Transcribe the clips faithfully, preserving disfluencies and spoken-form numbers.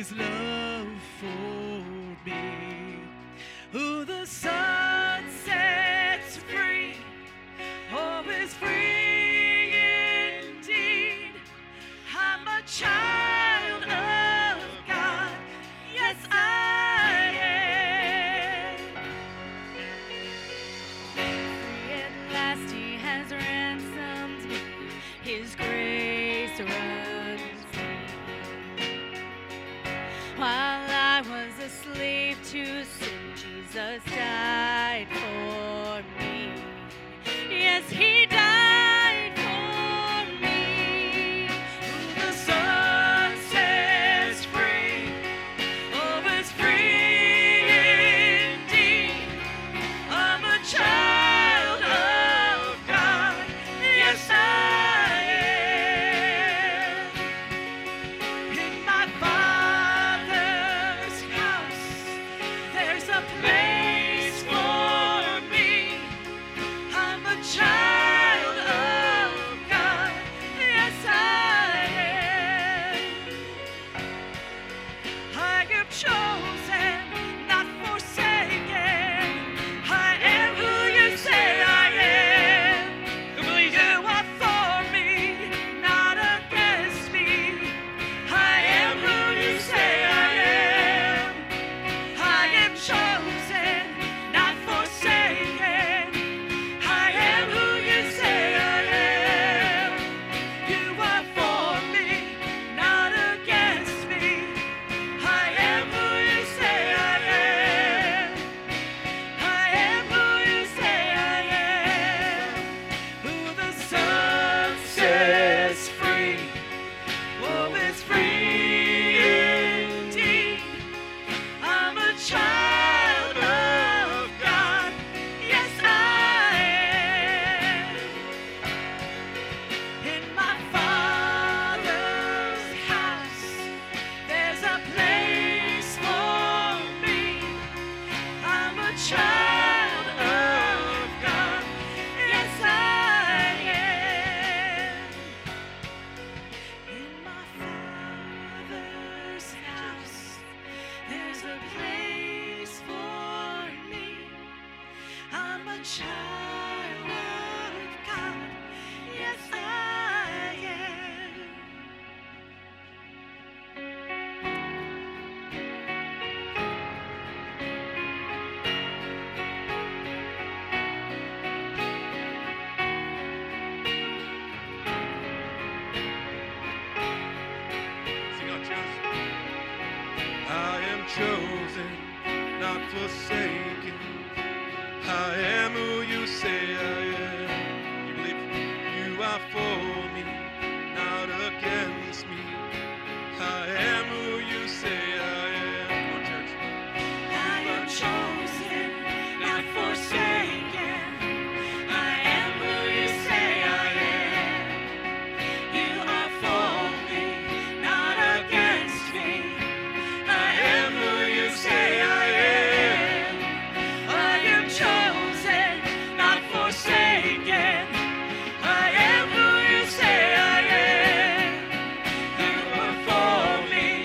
his love for me. Who the Son sets free, oh, is free indeed. I'm a child of God, yes I am. Free at last he has ransomed me, his grace runs deep. While I was a slave to sin, Jesus died for me. Yes, he died for me. Who the Son sets free, oh, is free indeed. I'm a child of God, yes I am. In my Father's house, there's a place for me. I'm a child of God, yes I am. I am chosen, not forsaken. I am who you say I am. Who believes you are for me, not against me. I am who you say I am. I am chosen, not forsaken. I am who you say I am. You are for me, not against me. I am who you say I am. I am who you say I am. Who the Son sets free, oh, is free indeed. I'm a child of God, yes I am. In my Father's house, there's a place for me. I'm a child of God, yes I am. In my Father's house, there's a place for me. I'm a child of God, yes I am. Sing out, chosen. I am chosen, not forsaken. I am who you say I am. You believe you are for me, not against me. I am who you say I am. Come on, church. I am chosen, not forsaken. I am who you say I am. You are for me, not against me. I am who you say I am. I am chosen, not forsaken. I am who you say I am. You are for me,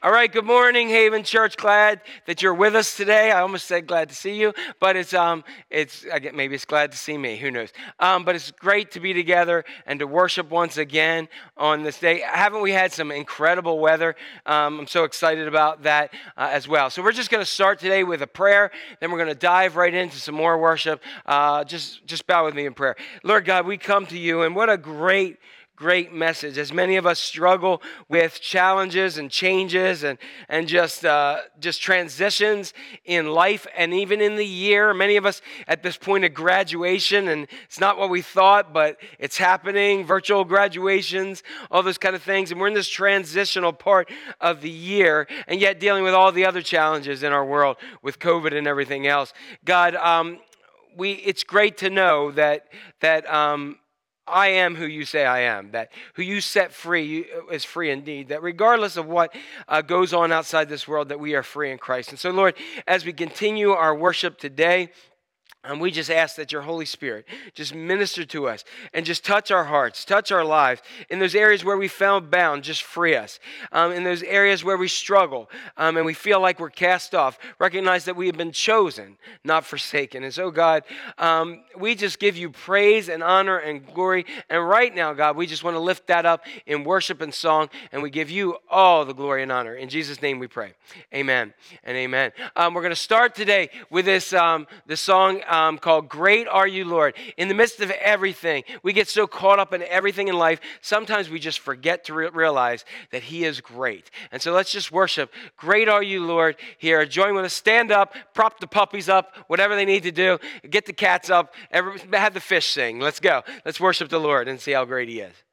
All right, good morning, Haven Church. Glad that you're with us today. I almost said glad to see you, but it's um, it's I get maybe it's glad to see me. Who knows? Um, but it's great to be together and to worship once again on this day. Haven't we had some incredible weather? Um, I'm so excited about that uh, as well. So we're just going to start today with a prayer. Then we're going to dive right into some more worship. Uh, just just bow with me in prayer. Lord God, we come to you, and what a great. Great message. As many of us struggle with challenges and changes and and just uh, just transitions in life and even in the year. Many of us at this point of graduation, and it's not what we thought, but it's happening. Virtual graduations, all those kind of things, and we're in this transitional part of the year, and yet dealing with all the other challenges in our world with COVID and everything else. God, um, we it's great to know that that. Um, I am who you say I am, that who you set free is free indeed, that regardless of what uh, goes on outside this world, that we are free in Christ. And so, Lord, as we continue our worship today, and we just ask that your Holy Spirit just minister to us and just touch our hearts, touch our lives. In those areas where we felt bound, just free us. Um, in those areas where we struggle um, and we feel like we're cast off, recognize that we have been chosen, not forsaken. And so, God, um, we just give you praise and honor and glory. And right now, God, we just want to lift that up in worship and song, and we give you all the glory and honor. In Jesus' name we pray. Amen and amen. Um, we're going to start today with this, um, this song, Um, called Great Are You, Lord. In the midst of everything, we get so caught up in everything in life, sometimes we just forget to re- realize that he is great. And so let's just worship. Great are you, Lord, here. Join with us. Stand up, prop the puppies up, whatever they need to do. Get the cats up, every, have the fish sing. Let's go. Let's worship the Lord and see how great he is.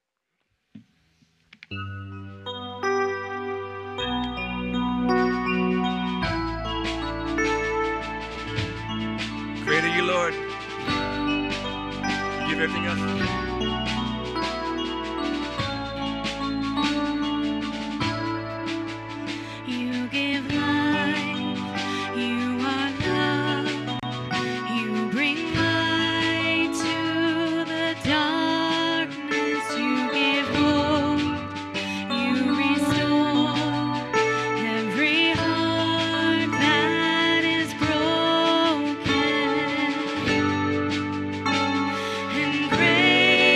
Great are you, Lord. You give everything else. You give life, you are love, you bring light to the darkness, you give hope, you restore every heart that is broken, and great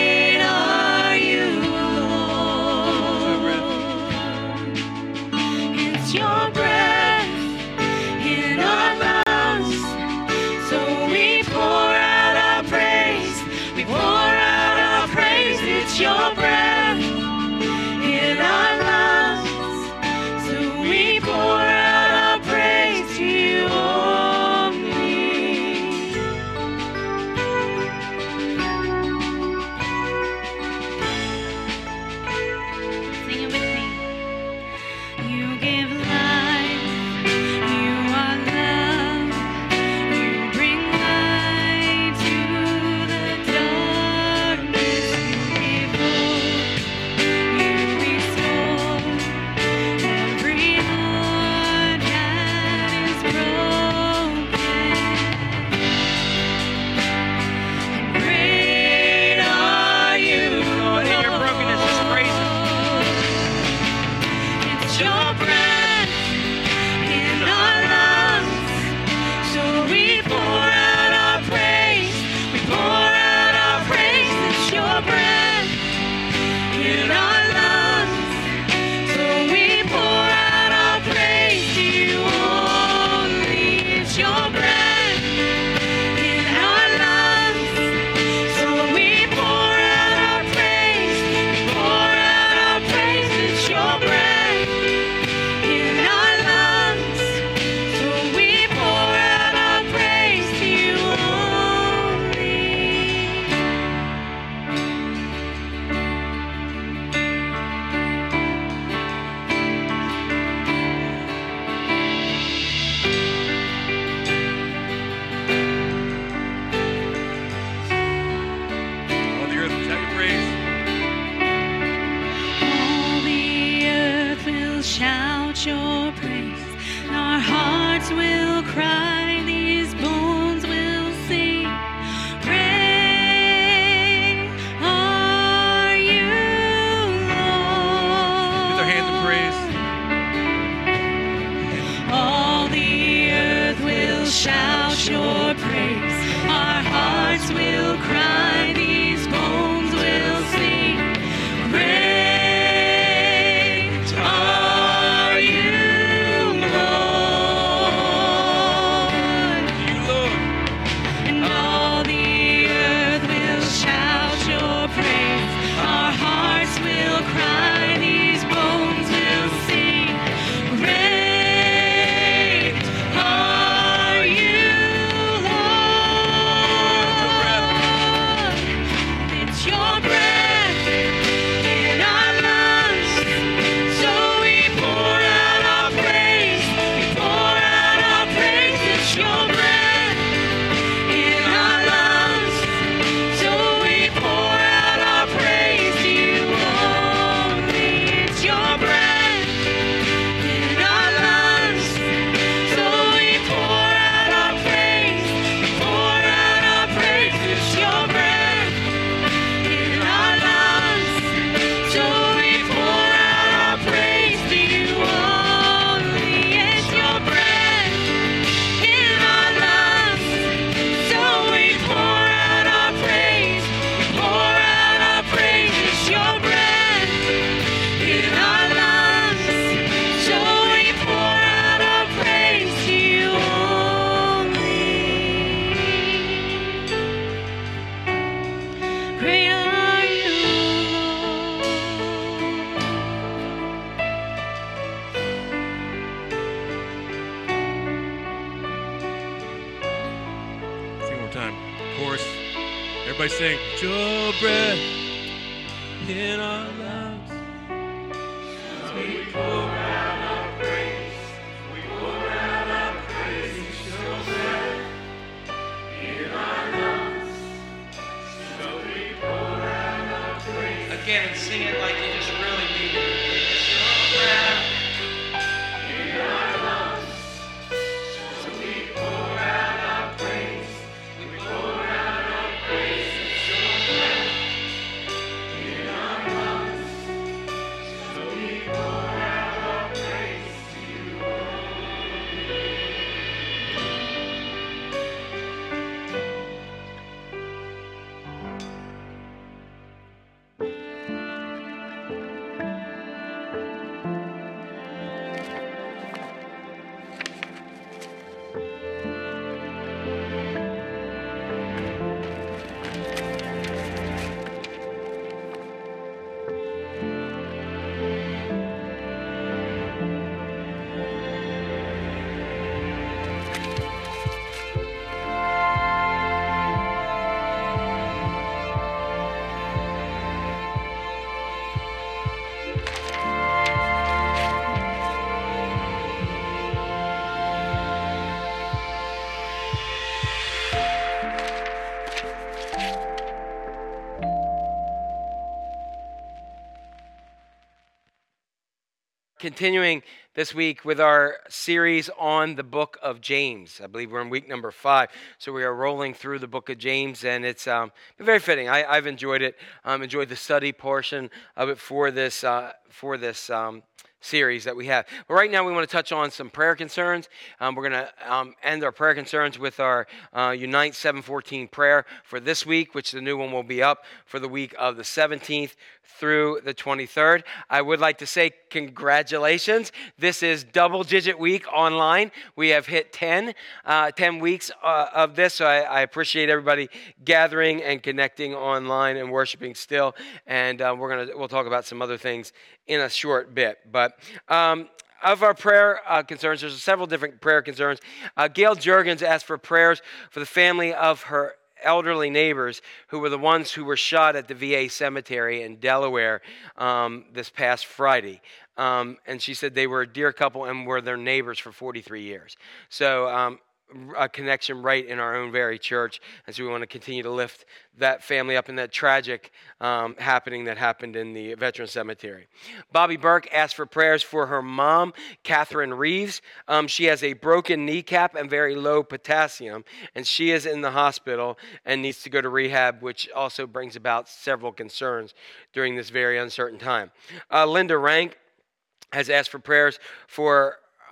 hearts will cry, these bones will sing. Great are you, Lord. You, Lord. And all the earth will shout your praise. Our hearts will cry, these bones will sing. Great are you, Lord. It's your breath in our lungs, so we pour out our praise. We pour out our praise. It's your breath in our lungs, so we pour out our praise to you only. It's your breath in our lungs, so we pour out our praise. We pour out our praise. It's your breath in our lungs, so we pour out our praise to you only. It's your breath in our lungs, so we pour out our praise. We pour out our praise. It's your breath in our lungs, so we pour out our praise to you only. Great are you, Sing one more time. Chorus. Everybody sing. Your breath in our lungs. Again, sing it like you just really mean it. Continuing this week with our series on the book of James. I believe we're in week number five, so we are rolling through the book of James, and it's um, been very fitting. I, I've enjoyed it. Um, enjoyed the study portion of it for this uh, for this um, series that we have. But right now, we want to touch on some prayer concerns. Um, we're going to um, end our prayer concerns with our uh, Unite seven fourteen prayer for this week, which the new one will be up for the week of the seventeenth through the twenty-third. I would like to say congratulations. This is double-digit week online. We have hit ten, uh, ten weeks uh, of this, so I, I appreciate everybody gathering and connecting online and worshiping still. And uh, we're gonna we'll talk about some other things in a short bit. But um, of our prayer uh, concerns, there's several different prayer concerns. Uh, Gail Jurgens asked for prayers for the family of her elderly neighbors who were the ones who were shot at the V A cemetery in Delaware um, this past Friday. Um, and she said they were a dear couple and were their neighbors for forty-three years. So um, a connection right in our own very church. And so we want to continue to lift that family up in that tragic um, happening that happened in the Veteran Cemetery. Bobby Burke asked for prayers for her mom, Catherine Reeves. Um, she has a broken kneecap and very low potassium, and she is in the hospital and needs to go to rehab, which also brings about several concerns during this very uncertain time. Uh, Linda Rank has asked for prayers for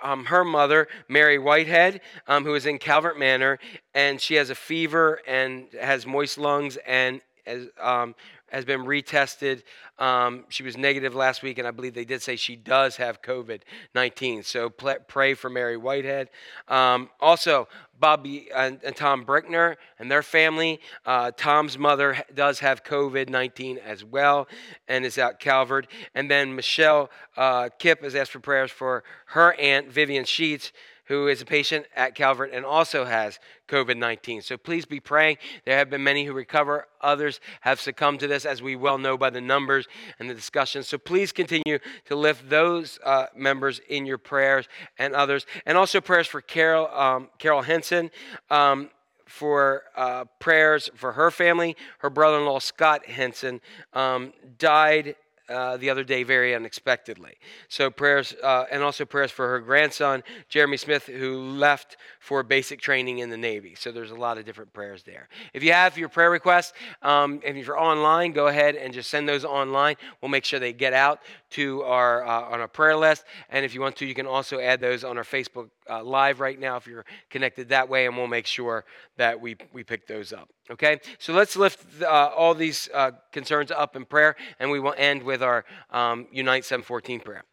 um, her mother, Mary Whitehead, um, who is in Calvert Manor, and she has a fever and has moist lungs and has, um, has been retested. Um, she was negative last week, and I believe they did say she does have covid nineteen. So pl- pray for Mary Whitehead. Um, also, Bobby and, and Tom Brickner and their family. Uh, Tom's mother ha- does have covid nineteen as well and is out Calvert. And then Michelle uh, Kipp has asked for prayers for her aunt, Vivian Sheets, who is a patient at Calvert and also has covid nineteen. So please be praying. There have been many who recover. Others have succumbed to this, as we well know by the numbers and the discussion. So please continue to lift those uh, members in your prayers and others. And also prayers for Carol, um, Carol Henson, um, for uh, prayers for her family. Her brother-in-law, Scott Henson, um, died Uh, the other day very unexpectedly. So prayers, uh, and also prayers for her grandson, Jeremy Smith, who left for basic training in the Navy. So there's a lot of different prayers there. If you have your prayer requests, um, and if you're online, go ahead and just send those online. We'll make sure they get out to our uh, on our prayer list. And if you want to, you can also add those on our Facebook uh, Live right now if you're connected that way, and we'll make sure that we, we pick those up. Okay? So let's lift uh, all these uh, concerns up in prayer, and we will end with our um, Unite seven fourteen prayer.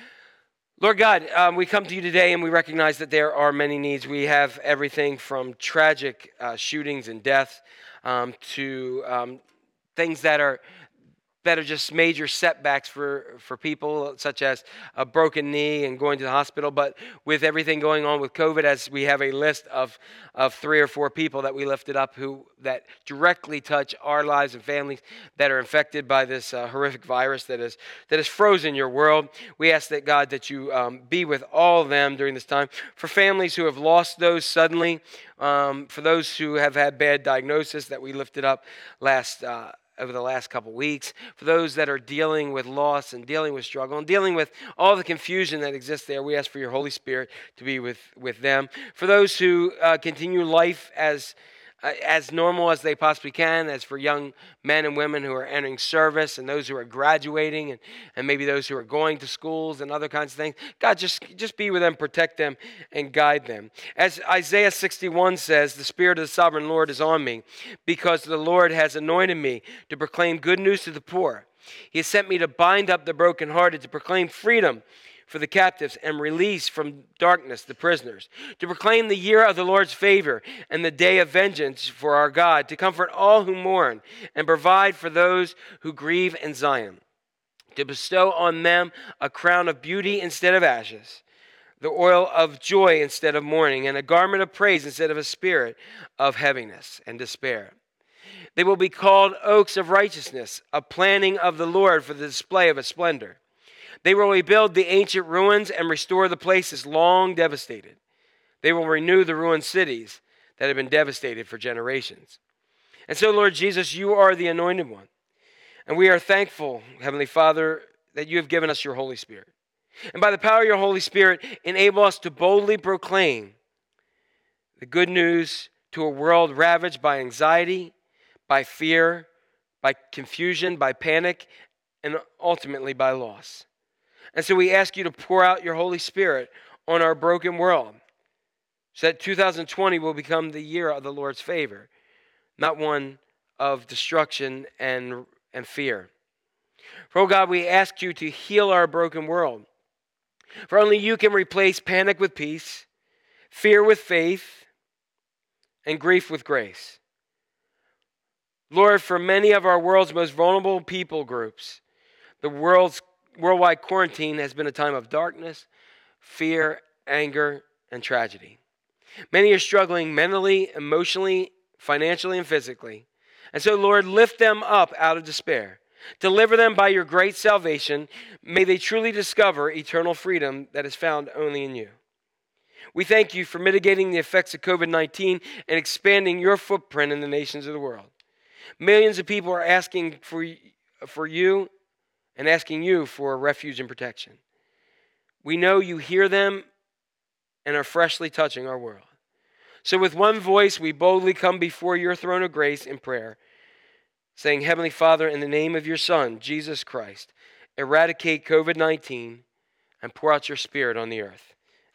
Lord God, um, we come to you today and we recognize that there are many needs. We have everything from tragic uh, shootings and deaths um, to um, things that are that are just major setbacks for, for people, such as a broken knee and going to the hospital. But with everything going on with COVID, as we have a list of, of three or four people that we lifted up who that directly touch our lives and families that are infected by this uh, horrific virus that is that has frozen your world. We ask that, God, that you um, be with all of them during this time. For families who have lost those suddenly, um, for those who have had bad diagnosis that we lifted up last uh over the last couple weeks, for those that are dealing with loss and dealing with struggle and dealing with all the confusion that exists there, we ask for your Holy Spirit to be with, with them. For those who uh, continue life as uh, as normal as they possibly can, as for young men and women who are entering service and those who are graduating and, and maybe those who are going to schools and other kinds of things, God, just, just be with them, protect them, and guide them. As Isaiah sixty-one says, the Spirit of the Sovereign Lord is on me, because the Lord has anointed me to proclaim good news to the poor. He has sent me to bind up the brokenhearted, to proclaim freedom for the captives and release from darkness the prisoners, to proclaim the year of the Lord's favor and the day of vengeance for our God, to comfort all who mourn and provide for those who grieve in Zion, to bestow on them a crown of beauty instead of ashes, the oil of joy instead of mourning, and a garment of praise instead of a spirit of heaviness and despair. They will be called oaks of righteousness, a planting of the Lord for the display of his splendor. They will rebuild the ancient ruins and restore the places long devastated. They will renew the ruined cities that have been devastated for generations. And so, Lord Jesus, you are the anointed one. And we are thankful, Heavenly Father, that you have given us your Holy Spirit. And by the power of your Holy Spirit, enable us to boldly proclaim the good news to a world ravaged by anxiety, by fear, by confusion, by panic, and ultimately by loss. And so we ask you to pour out your Holy Spirit on our broken world, so that two thousand twenty will become the year of the Lord's favor, not one of destruction and, and fear. For, oh God, we ask you to heal our broken world. For only you can replace panic with peace, fear with faith, and grief with grace. Lord, for many of our world's most vulnerable people groups, the world's worldwide quarantine has been a time of darkness, fear, anger, and tragedy. Many are struggling mentally, emotionally, financially, and physically. And so, Lord, lift them up out of despair. Deliver them by your great salvation. May they truly discover eternal freedom that is found only in you. We thank you for mitigating the effects of covid nineteen and expanding your footprint in the nations of the world. Millions of people are asking for, for you and asking you for refuge and protection. We know you hear them and are freshly touching our world. So with one voice, we boldly come before your throne of grace in prayer, saying, Heavenly Father, in the name of your Son, Jesus Christ, eradicate covid nineteen and pour out your Spirit on the earth.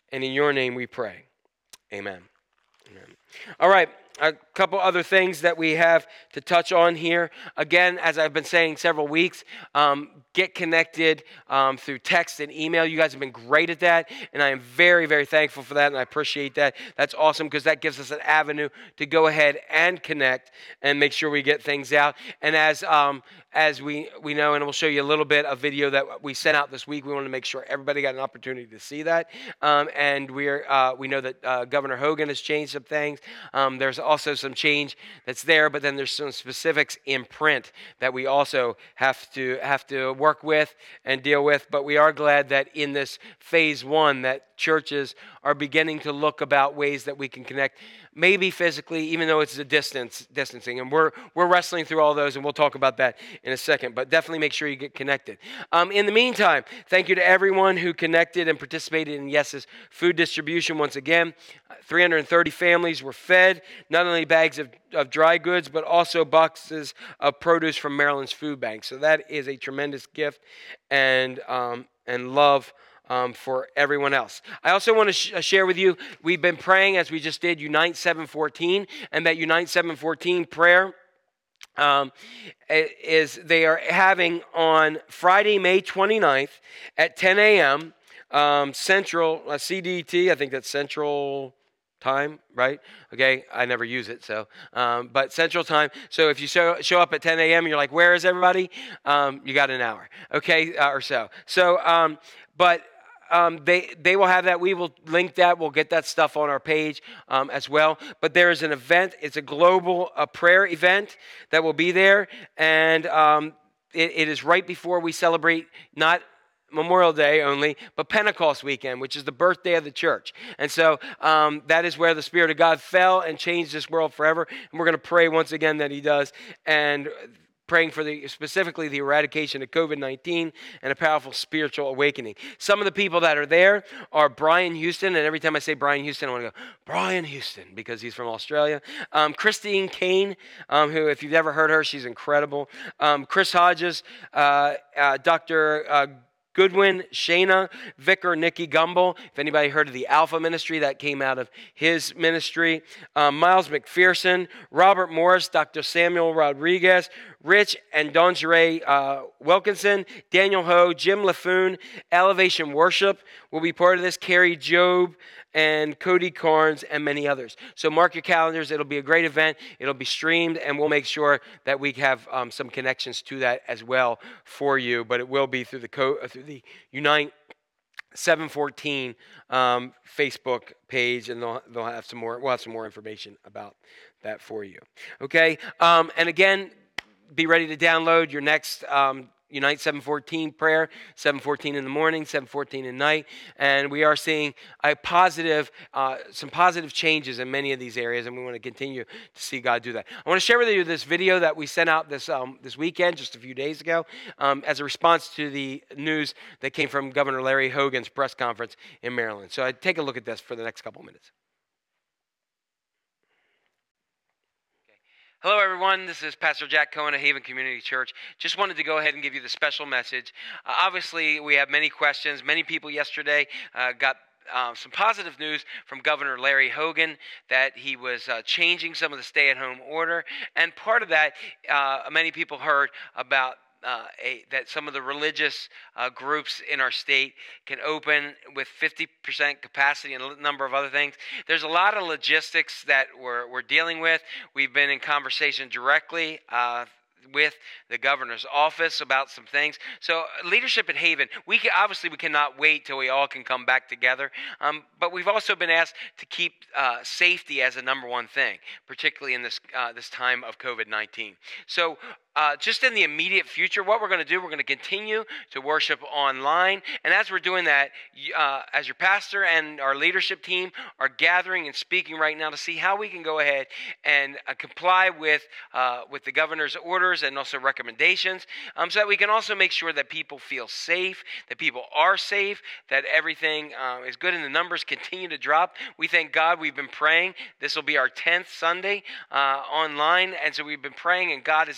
And in your name we pray. Amen. Amen. All right, a couple other things that we have to touch on here. Again, as I've been saying several weeks, um, get connected um, through text and email. You guys have been great at that, and I am very, very thankful for that, and I appreciate that. That's awesome because that gives us an avenue to go ahead and connect and make sure we get things out. And as um, as we, we know, and we'll show you a little bit of video that we sent out this week, we want to make sure everybody got an opportunity to see that. Um, and we're uh, we know that uh, Governor Hogan has changed some things. Um, there's also some change that's there, but then there's some specifics in print that we also have to have to work with and deal with. But we are glad that in this phase one that churches are beginning to look about ways that we can connect, maybe physically, even though it's a distance distancing. And we're we're wrestling through all those, and we'll talk about that in a second. But definitely make sure you get connected. Um, in the meantime, thank you to everyone who connected and participated in Yes's food distribution. Once again, three hundred thirty families were fed not only bags of, of dry goods, but also boxes of produce from Maryland's food bank. So that is a tremendous gift and um, and love Um, for everyone else. I also want to sh- share with you, we've been praying as we just did Unite seven fourteen, and that Unite seven fourteen prayer um, is they are having on Friday, May twenty-ninth at ten a.m. Um, Central, uh, C D T, I think that's Central Time, right? Okay, I never use it, so, um, but Central Time. So if you show, show up at ten a.m. and you're like, where is everybody? Um, you got an hour, okay, uh, or so. So, um, but Um, they they will have that. We will link that. We'll get that stuff on our page um, as well. But there is an event. It's a global uh, prayer event that will be there. And um, it, it is right before we celebrate not Memorial Day only, but Pentecost weekend, which is the birthday of the church. And so um, that is where the Spirit of God fell and changed this world forever. And we're going to pray once again that He does. And praying for the specifically the eradication of covid nineteen and a powerful spiritual awakening. Some of the people that are there are Brian Houston, and every time I say Brian Houston, I want to go, Brian Houston, because he's from Australia. Um, Christine Kane, um, who, if you've ever heard her, she's incredible. Um, Chris Hodges, uh, uh, Doctor Uh, Goodwin, Shana, Vicar Nikki Gumbel. If anybody heard of the Alpha Ministry, that came out of his ministry. Um, Miles McPherson, Robert Morris, Doctor Samuel Rodriguez, Rich and Donjere uh, Wilkinson, Daniel Ho, Jim LaFoon, Elevation Worship will be part of this. Carrie Job and Cody Carnes and many others. So mark your calendars. It'll be a great event. It'll be streamed, and we'll make sure that we have um, some connections to that as well for you. But it will be through the co- through the Unite seven fourteen um, Facebook page, and they'll they'll have some more. We'll have some more information about that for you. Okay, um, and again, be ready to download your next Um, Unite seven fourteen prayer, seven fourteen in the morning, seven fourteen at night. And we are seeing a positive, uh, some positive changes in many of these areas, and we want to continue to see God do that. I want to share with you this video that we sent out this um, this weekend, just a few days ago, um, as a response to the news that came from Governor Larry Hogan's press conference in Maryland. So I'd take a look at this for the next couple minutes. Hello, everyone. This is Pastor Jack Cohen of Haven Community Church. Just wanted to go ahead and give you the special message. Uh, obviously, we have many questions. Many people yesterday uh, got uh, some positive news from Governor Larry Hogan that he was uh, changing some of the stay-at-home order. And part of that, uh, many people heard about Uh, a, that some of the religious uh, groups in our state can open with fifty percent capacity and a number of other things. There's a lot of logistics that we're, we're dealing with. We've been in conversation directly uh, with the governor's office about some things. So leadership at Haven, we can, obviously we cannot wait till we all can come back together. Um, but we've also been asked to keep uh, safety as a number one thing, particularly in this uh, this time of covid nineteen. So Uh, just in the immediate future, what we're going to do, we're going to continue to worship online. And as we're doing that, uh, as your pastor and our leadership team are gathering and speaking right now to see how we can go ahead and uh, comply with uh, with the governor's orders and also recommendations, um, so that we can also make sure that people feel safe, that people are safe, that everything uh, is good, and the numbers continue to drop. We thank God. We've been praying. This will be our tenth Sunday uh, online, and so we've been praying, and God is answering our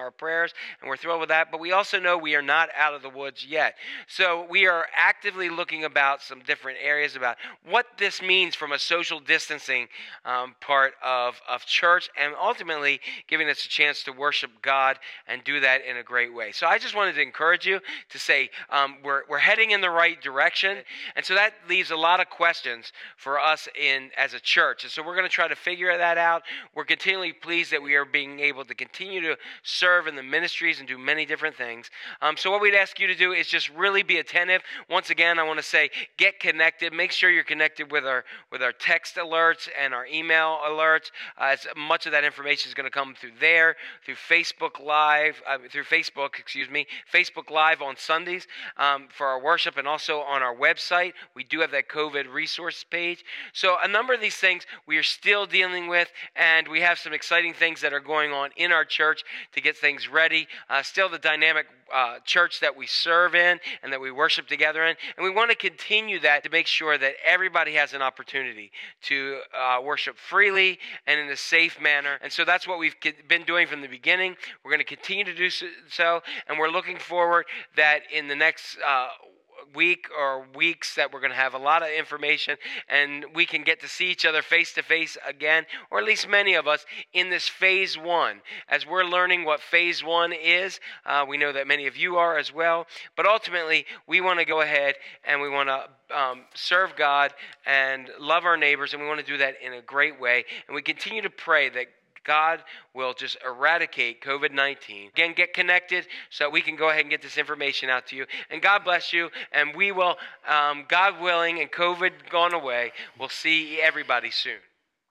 our prayers, and we're thrilled with that. But we also know we are not out of the woods yet. So we are actively looking about some different areas about what this means from a social distancing um, part of, of church, and ultimately giving us a chance to worship God and do that in a great way. So I just wanted to encourage you to say um, we're, we're heading in the right direction. And so that leaves a lot of questions for us in as a church. And so we're going to try to figure that out. We're continually pleased that we are being able to continue to serve in the ministries and do many different things. Um, so what we'd ask you to do is just really be attentive. Once again, I want to say get connected. Make sure you're connected with our with our text alerts and our email alerts. Uh, as much of that information is going to come through there, through Facebook Live, uh, through Facebook, excuse me, Facebook Live on Sundays um, for our worship, and also on our website. We do have that COVID resource page. So a number of these things we are still dealing with, and we have some exciting things that are going on in our church to get things ready. Uh, still the dynamic uh, church that we serve in and that we worship together in, and we want to continue that to make sure that everybody has an opportunity to uh, worship freely and in a safe manner. And so that's what we've been doing from the beginning. We're going to continue to do so, and we're looking forward that in the next uh, week or weeks that we're going to have a lot of information, and we can get to see each other face to face again, or at least many of us in this phase one. As we're learning what phase one is, uh, we know that many of you are as well, but ultimately we want to go ahead and we want to um, serve God and love our neighbors, and we want to do that in a great way. And we continue to pray that God will just eradicate COVID nineteen. Again, get connected so that we can go ahead and get this information out to you. And God bless you. And we will, um, God willing, and COVID gone away, we'll see everybody soon.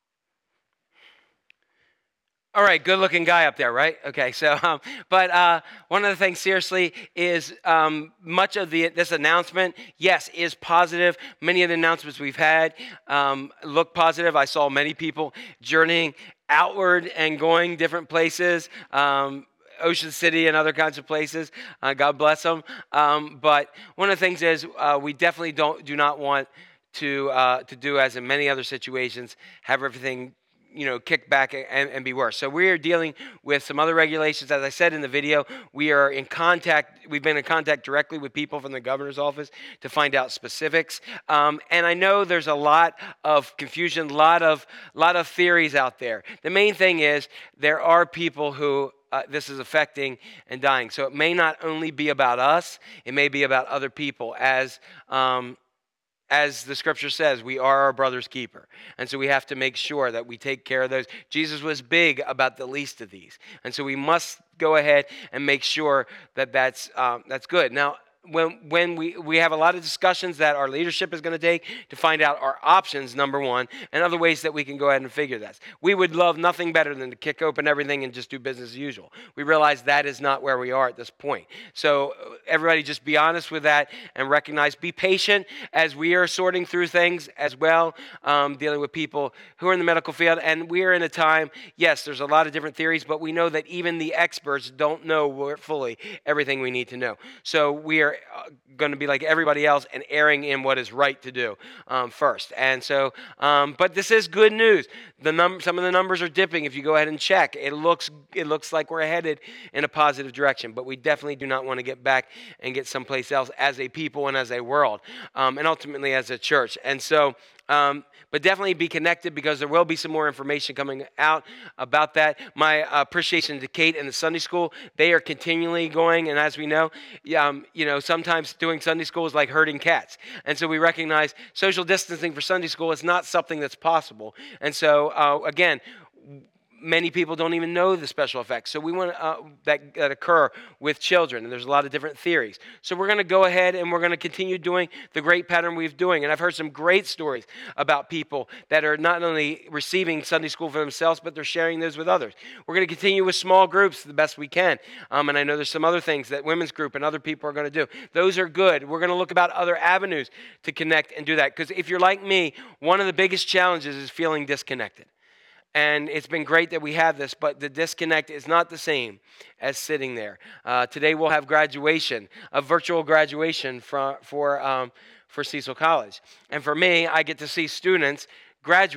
All right, good-looking guy up there, right? Okay, so, um, but uh, one of the things, seriously, is um, much of the this announcement, yes, is positive. Many of the announcements we've had um, look positive. I saw many people journeying outward and going different places, um, Ocean City and other kinds of places. Uh, God bless them. Um, but one of the things is uh, we definitely don't do not want to uh, to do as in many other situations, have everything you know, kick back and, and be worse. So we are dealing with some other regulations. As I said in the video, we are in contact, we've been in contact directly with people from the governor's office to find out specifics. Um, and I know there's a lot of confusion, a lot of, lot of theories out there. The main thing is there are people who Uh, this is affecting and dying. So it may not only be about us, it may be about other people. As um, as the scripture says, we are our brother's keeper. And so we have to make sure that we take care of those. Jesus was big about the least of these. And so we must go ahead and make sure that that's, um, that's good. Now, When when we, we have a lot of discussions that our leadership is going to take to find out our options, number one, and other ways that we can go ahead and figure this. We would love nothing better than to kick open everything and just do business as usual. We realize that is not where we are at this point. So everybody just be honest with that and recognize, be patient as we are sorting through things as well, um, dealing with people who are in the medical field. And we are in a time, yes, there's a lot of different theories, but we know that even the experts don't know fully everything we need to know. So we are going to be like everybody else and erring in what is right to do um, first. And so, um, but this is good news. The num- some of the numbers are dipping. If you go ahead and check, it looks it looks like we're headed in a positive direction. But we definitely do not want to get back and get someplace else as a people and as a world, um, and ultimately as a church. And so. Um, but definitely be connected, because there will be some more information coming out about that. My uh, appreciation to Kate and the Sunday school. They are continually going, and as we know, um, you know, sometimes doing Sunday school is like herding cats. And so we recognize social distancing for Sunday school is not something that's possible. And so, uh, again, many people don't even know the special effects. So we want uh, that, that occur with children, and there's a lot of different theories. So we're going to go ahead and we're going to continue doing the great pattern we've doing. And I've heard some great stories about people that are not only receiving Sunday school for themselves, but they're sharing those with others. We're going to continue with small groups the best we can. Um, and I know there's some other things that women's group and other people are going to do. Those are good. We're going to look about other avenues to connect and do that. Because if you're like me, one of the biggest challenges is feeling disconnected. And it's been great that we have this, but the disconnect is not the same as sitting there. Uh, today we'll have graduation, a virtual graduation for for um, for Cecil College. And for me, I get to see students graduate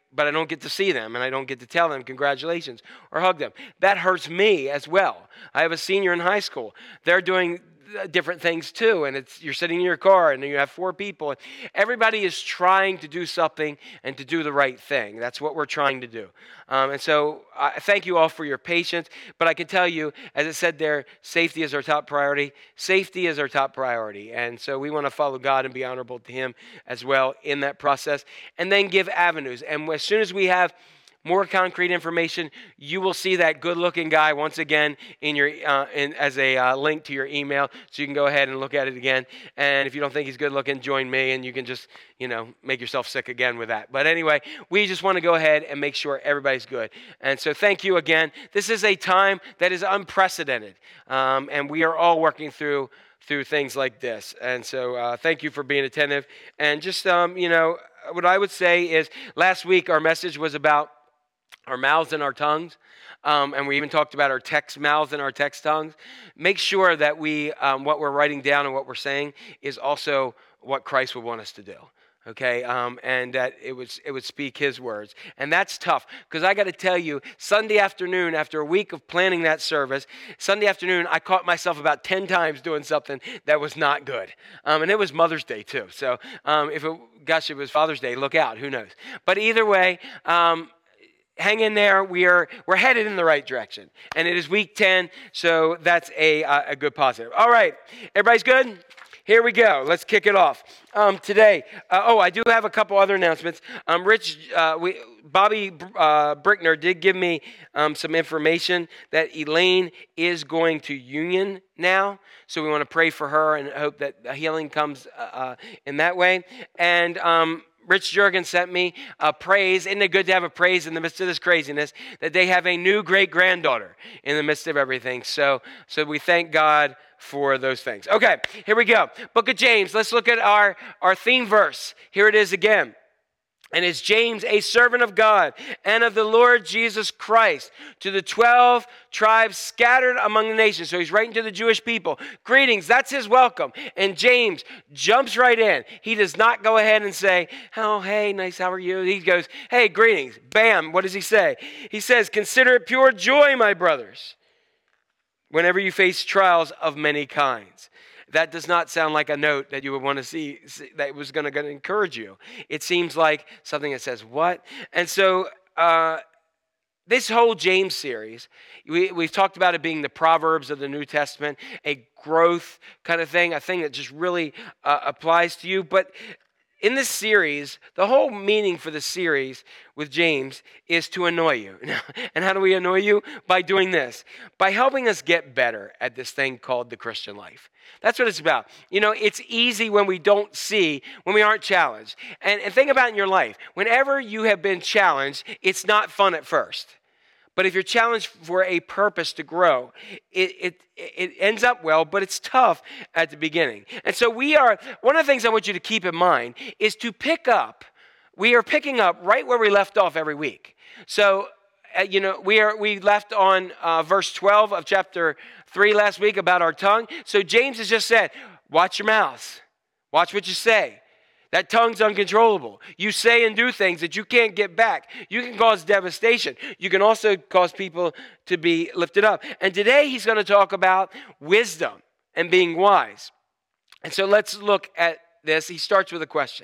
but I don't get to see them, and I don't get to tell them congratulations or hug them. That hurts me as well. I have a senior in high school. They're doing different things too, and it's you're sitting in your car and you have four people. Everybody is trying to do something and to do the right thing. That's what we're trying to do. Um, and so I thank you all for your patience, but I can tell you, as it said there, safety is our top priority. Safety is our top priority, and so we want to follow God and be honorable to Him as well in that process, and then give avenues. And as soon as we have more concrete information, you will see that good-looking guy once again in your uh, in, as a uh, link to your email, so you can go ahead and look at it again. And if you don't think he's good-looking, join me, and you can just, you know, make yourself sick again with that. But anyway, we just want to go ahead and make sure everybody's good. And so thank you again. This is a time that is unprecedented, um, and we are all working through through things like this. And so uh, thank you for being attentive. And just, um, you know, what I would say is last week our message was about our mouths and our tongues, um, and we even talked about our text mouths and our text tongues. Make sure that we, um, what we're writing down and what we're saying is also what Christ would want us to do. Okay, um, and that it would it would speak His words, and that's tough because I got to tell you, Sunday afternoon, after a week of planning that service, Sunday afternoon I caught myself about ten times doing something that was not good, um, and it was Mother's Day too. So um, if it, gosh, it was Father's Day, look out, who knows? But either way. Um, Hang in there. We are we're headed in the right direction, and it is week ten, so that's a uh, a good positive. All right, everybody's good. Here we go. Let's kick it off um, today. Uh, oh, I do have a couple other announcements. Um, Rich, uh, we Bobby uh, Brickner did give me um, some information that Elaine is going to Union now, so we want to pray for her and hope that healing comes uh, uh, in that way. And um, Rich Jurgen sent me a praise. Isn't it good to have a praise in the midst of this craziness? That they have a new great-granddaughter in the midst of everything. So, so we thank God for those things. Okay, here we go. Book of James. Let's look at our, our theme verse. Here it is again. And it's James, a servant of God and of the Lord Jesus Christ, to the twelve tribes scattered among the nations. So he's writing to the Jewish people. Greetings, that's his welcome. And James jumps right in. He does not go ahead and say, oh, hey, nice, how are you? He goes, hey, greetings. Bam, what does he say? He says, consider it pure joy, my brothers, whenever you face trials of many kinds. That does not sound like a note that you would want to see, see that was going to encourage you. It seems like something that says, what? And so uh, this whole James series, we, we've talked about it being the Proverbs of the New Testament, a growth kind of thing, a thing that just really uh, applies to you. But in this series, the whole meaning for the series with James is to annoy you. And how do we annoy you? By doing this. By helping us get better at this thing called the Christian life. That's what it's about. You know, it's easy when we don't see, when we aren't challenged. And, and think about in your life, whenever you have been challenged, it's not fun at first. But if you're challenged for a purpose to grow, it, it it ends up well, but it's tough at the beginning. And so we are, one of the things I want you to keep in mind is to pick up, we are picking up right where we left off every week. So, uh, you know, we are we left on uh, verse twelve of chapter three last week about our tongue. So James has just said, watch your mouths. Watch what you say. That tongue's uncontrollable. You say and do things that you can't get back. You can cause devastation. You can also cause people to be lifted up. And today he's going to talk about wisdom and being wise. And so let's look at this. He starts with a question.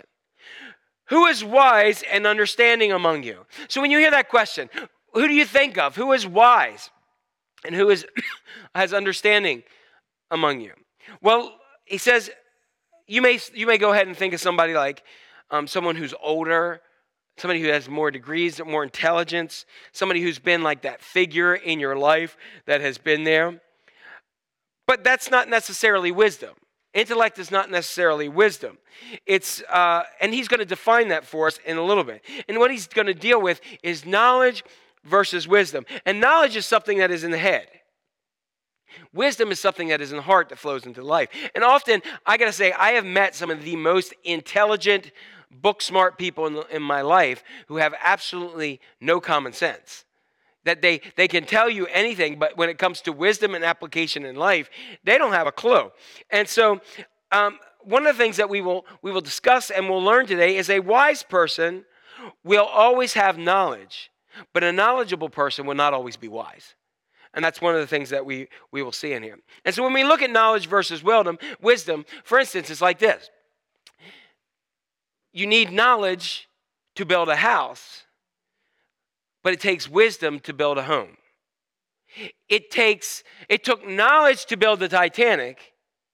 Who is wise and understanding among you? So when you hear that question, who do you think of? Who is wise and who is has understanding among you? Well, he says, You may you may go ahead and think of somebody like um, someone who's older, somebody who has more degrees, more intelligence, somebody who's been like that figure in your life that has been there. But that's not necessarily wisdom. Intellect is not necessarily wisdom. It's uh, and he's going to define that for us in a little bit. And what he's going to deal with is knowledge versus wisdom. And knowledge is something that is in the head. Wisdom is something that is in the heart that flows into life. And often, I got to say, I have met some of the most intelligent, book-smart people in, in my life who have absolutely no common sense. That they, they can tell you anything, but when it comes to wisdom and application in life, they don't have a clue. And so, um, one of the things that we will we will discuss and we'll learn today is a wise person will always have knowledge, but a knowledgeable person will not always be wise. And that's one of the things that we, we will see in here. And so when we look at knowledge versus wisdom, wisdom, for instance, it's like this. You need knowledge to build a house, but it takes wisdom to build a home. It takes, it took knowledge to build the Titanic.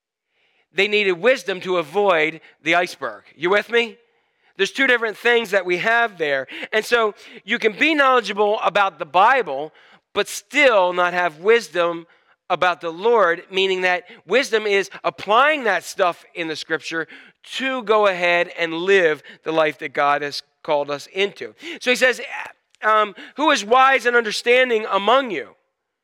They needed wisdom to avoid the iceberg. You with me? There's two different things that we have there. And so you can be knowledgeable about the Bible, but still not have wisdom about the Lord, meaning that wisdom is applying that stuff in the Scripture to go ahead and live the life that God has called us into. So he says, um, who is wise and understanding among you?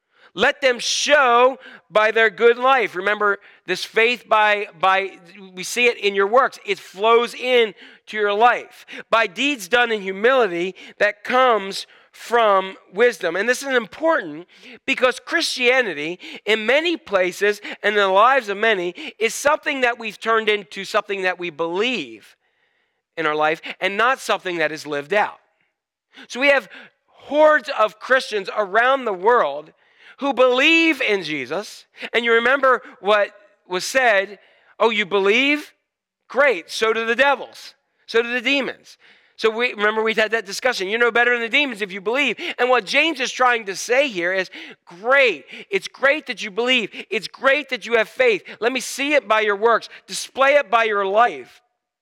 Let them show by their good life. Remember, this faith by, by we see it in your works. It flows in to your life. By deeds done in humility that comes from wisdom. And this is important because Christianity, in many places and in the lives of many, is something that we've turned into something that we believe in our life and not something that is lived out. So we have hordes of Christians around the world who believe in Jesus. And you remember what was said, oh, you believe? Great, so do the devils. So do the demons. So we remember we had that discussion. You know better than the demons if you believe. And what James is trying to say here is, great. It's great that you believe. It's great that you have faith. Let me see it by your works. Display it by your life.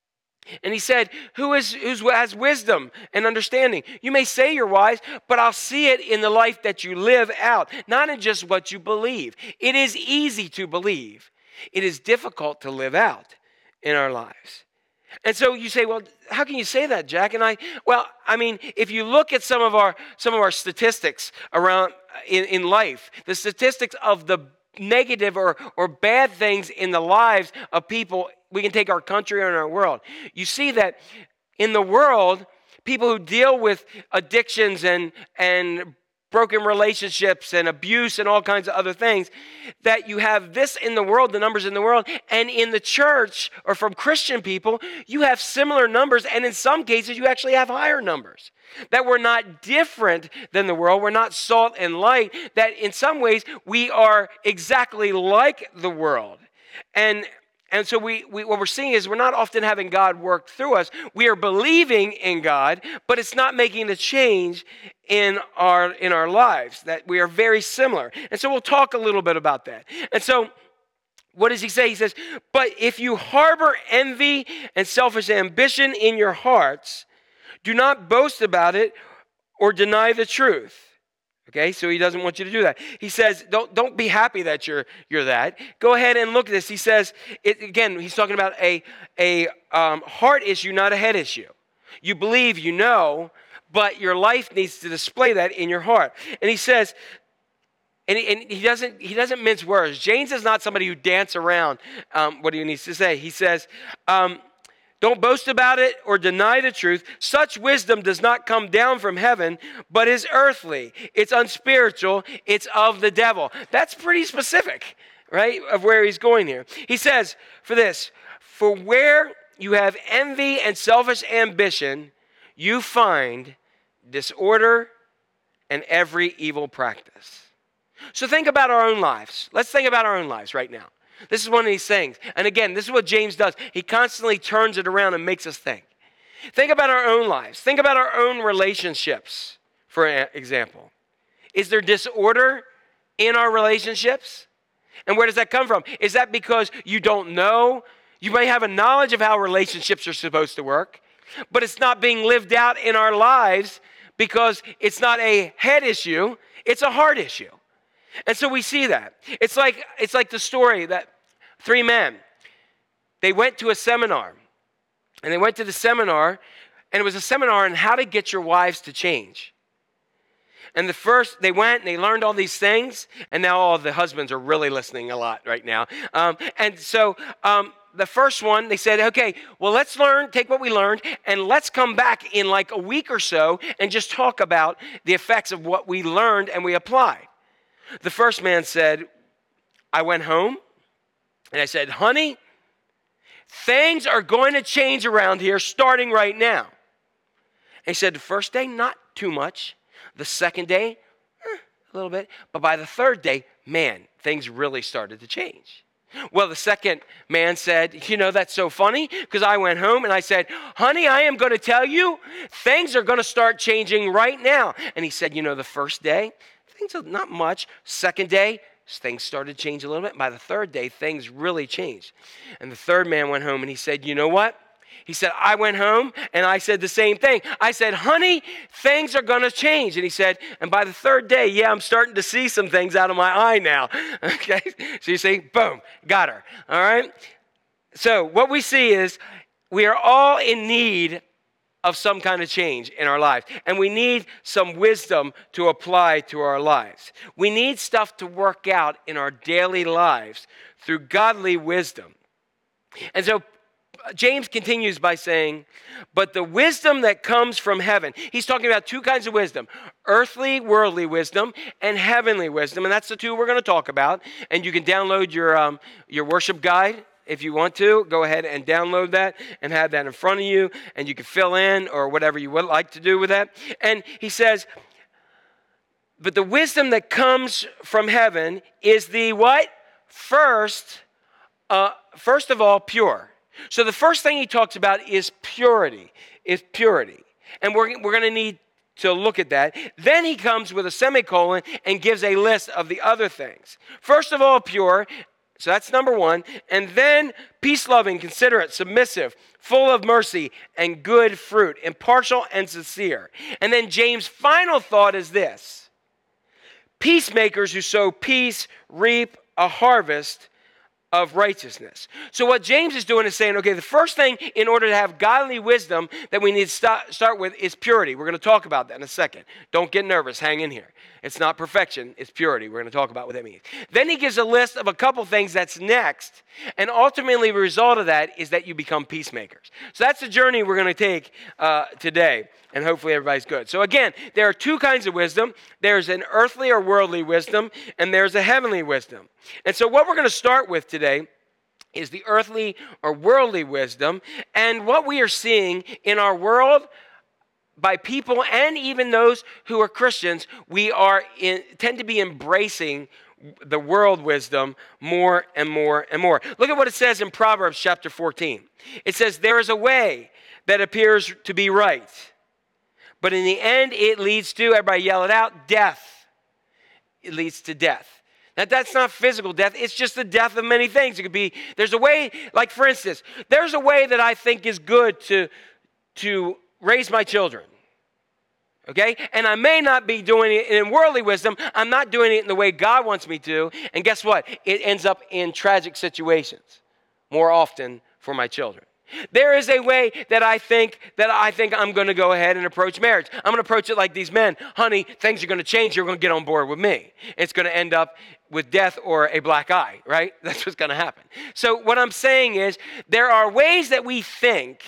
And he said, who is who has wisdom and understanding? You may say you're wise, but I'll see it in the life that you live out, not in just what you believe. It is easy to believe. It is difficult to live out in our lives. And so you say, well, how can you say that, Jack? And I, well, I mean, if you look at some of our some of our statistics around in, in life, the statistics of the negative or, or bad things in the lives of people, we can take our country and our world. You see that in the world, people who deal with addictions and, and broken relationships and abuse and all kinds of other things, that you have this in the world, the numbers in the world, and in the church or from Christian people, you have similar numbers, and in some cases, you actually have higher numbers. That we're not different than the world, we're not salt and light, that in some ways, we are exactly like the world. And And so we, we what we're seeing is we're not often having God work through us. We are believing in God, but it's not making the change in our in our lives. That we are very similar. And so we'll talk a little bit about that. And so what does he say? He says, but if you harbor envy and selfish ambition in your hearts, do not boast about it or deny the truth. Okay, so he doesn't want you to do that. He says, don't, don't be happy that you're you're that. Go ahead and look at this. He says, it, again, he's talking about a, a um, heart issue, not a head issue. You believe, you know, but your life needs to display that in your heart. And he says, and he, and he doesn't he doesn't mince words. James is not somebody who dance around um, what he needs to say. He says, um, don't boast about it or deny the truth. Such wisdom does not come down from heaven, but is earthly. It's unspiritual. It's of the devil. That's pretty specific, right, of where he's going here. He says, for this, for where you have envy and selfish ambition, you find disorder and every evil practice. So think about our own lives. Let's think about our own lives right now. This is one of these things. And again, this is what James does. He constantly turns it around and makes us think. Think about our own lives. Think about our own relationships, for example. Is there disorder in our relationships? And where does that come from? Is that because you don't know? You may have a knowledge of how relationships are supposed to work, but it's not being lived out in our lives because it's not a head issue, it's a heart issue. And so we see that. It's like it's like the story that three men, they went to a seminar. And they went to the seminar, and it was a seminar on how to get your wives to change. And the first, they went and they learned all these things, and now all the husbands are really listening a lot right now. Um, and so um, the first one, they said, okay, well, let's learn, take what we learned, and let's come back in like a week or so and just talk about the effects of what we learned and we applied. The first man said, I went home and I said, honey, things are going to change around here starting right now. he said the first day, not too much. The second day, eh, a little bit. But by the third day, man, things really started to change. Well, the second man said, you know, that's so funny, because I went home and I said, honey, I am going to tell you, things are going to start changing right now. And he said, you know, the first day, things are not much. Second day, things started to change a little bit. By the third day, things really changed. And the third man went home and he said, you know what? He said, I went home and I said the same thing. I said, honey, things are going to change. And he said, and by the third day, yeah, I'm starting to see some things out of my eye now. Okay, so you see, boom, got her. All right. So what we see is we are all in need of some kind of change in our lives. And we need some wisdom to apply to our lives. We need stuff to work out in our daily lives through godly wisdom. And so James continues by saying, but the wisdom that comes from heaven, he's talking about two kinds of wisdom, earthly, worldly wisdom, and heavenly wisdom. And that's the two we're going to talk about. And you can download your, um, your worship guide if you want to. Go ahead and download that and have that in front of you. And you can fill in or whatever you would like to do with that. And he says, but the wisdom that comes from heaven is the what? First, uh, first of all, pure. So the first thing he talks about is purity, is purity. And we're, we're going to need to look at that. Then he comes with a semicolon and gives a list of the other things. First of all, pure, so that's number one. And then peace-loving, considerate, submissive, full of mercy and good fruit, impartial and sincere. And then James' final thought is this: peacemakers who sow peace reap a harvest of righteousness. So what James is doing is saying, okay, the first thing in order to have godly wisdom that we need to start, start with is purity. We're going to talk about that in a second. Don't get nervous. Hang in here. It's not perfection. It's purity. We're going to talk about what that means. Then he gives a list of a couple things that's next. And ultimately, the result of that is that you become peacemakers. So that's the journey we're going to take uh, today. And hopefully everybody's good. So again, there are two kinds of wisdom. There's an earthly or worldly wisdom, and there's a heavenly wisdom. And so what we're going to start with today is the earthly or worldly wisdom, and what we are seeing in our world by people and even those who are Christians, we are in, tend to be embracing the world wisdom more and more and more. Look at what it says in Proverbs chapter fourteen. It says, there is a way that appears to be right, but in the end, it leads to, everybody yell it out, death. It leads to death. Now, that's not physical death. It's just the death of many things. It could be, there's a way, like for instance, there's a way that I think is good to, to raise my children. Okay? And I may not be doing it in worldly wisdom. I'm not doing it in the way God wants me to. And guess what? It ends up in tragic situations more often for my children. There is a way that I think that I think I'm going to go ahead and approach marriage. I'm going to approach it like these men. Honey, things are going to change. You're going to get on board with me. It's going to end up with death or a black eye, right? That's what's going to happen. So what I'm saying is there are ways that we think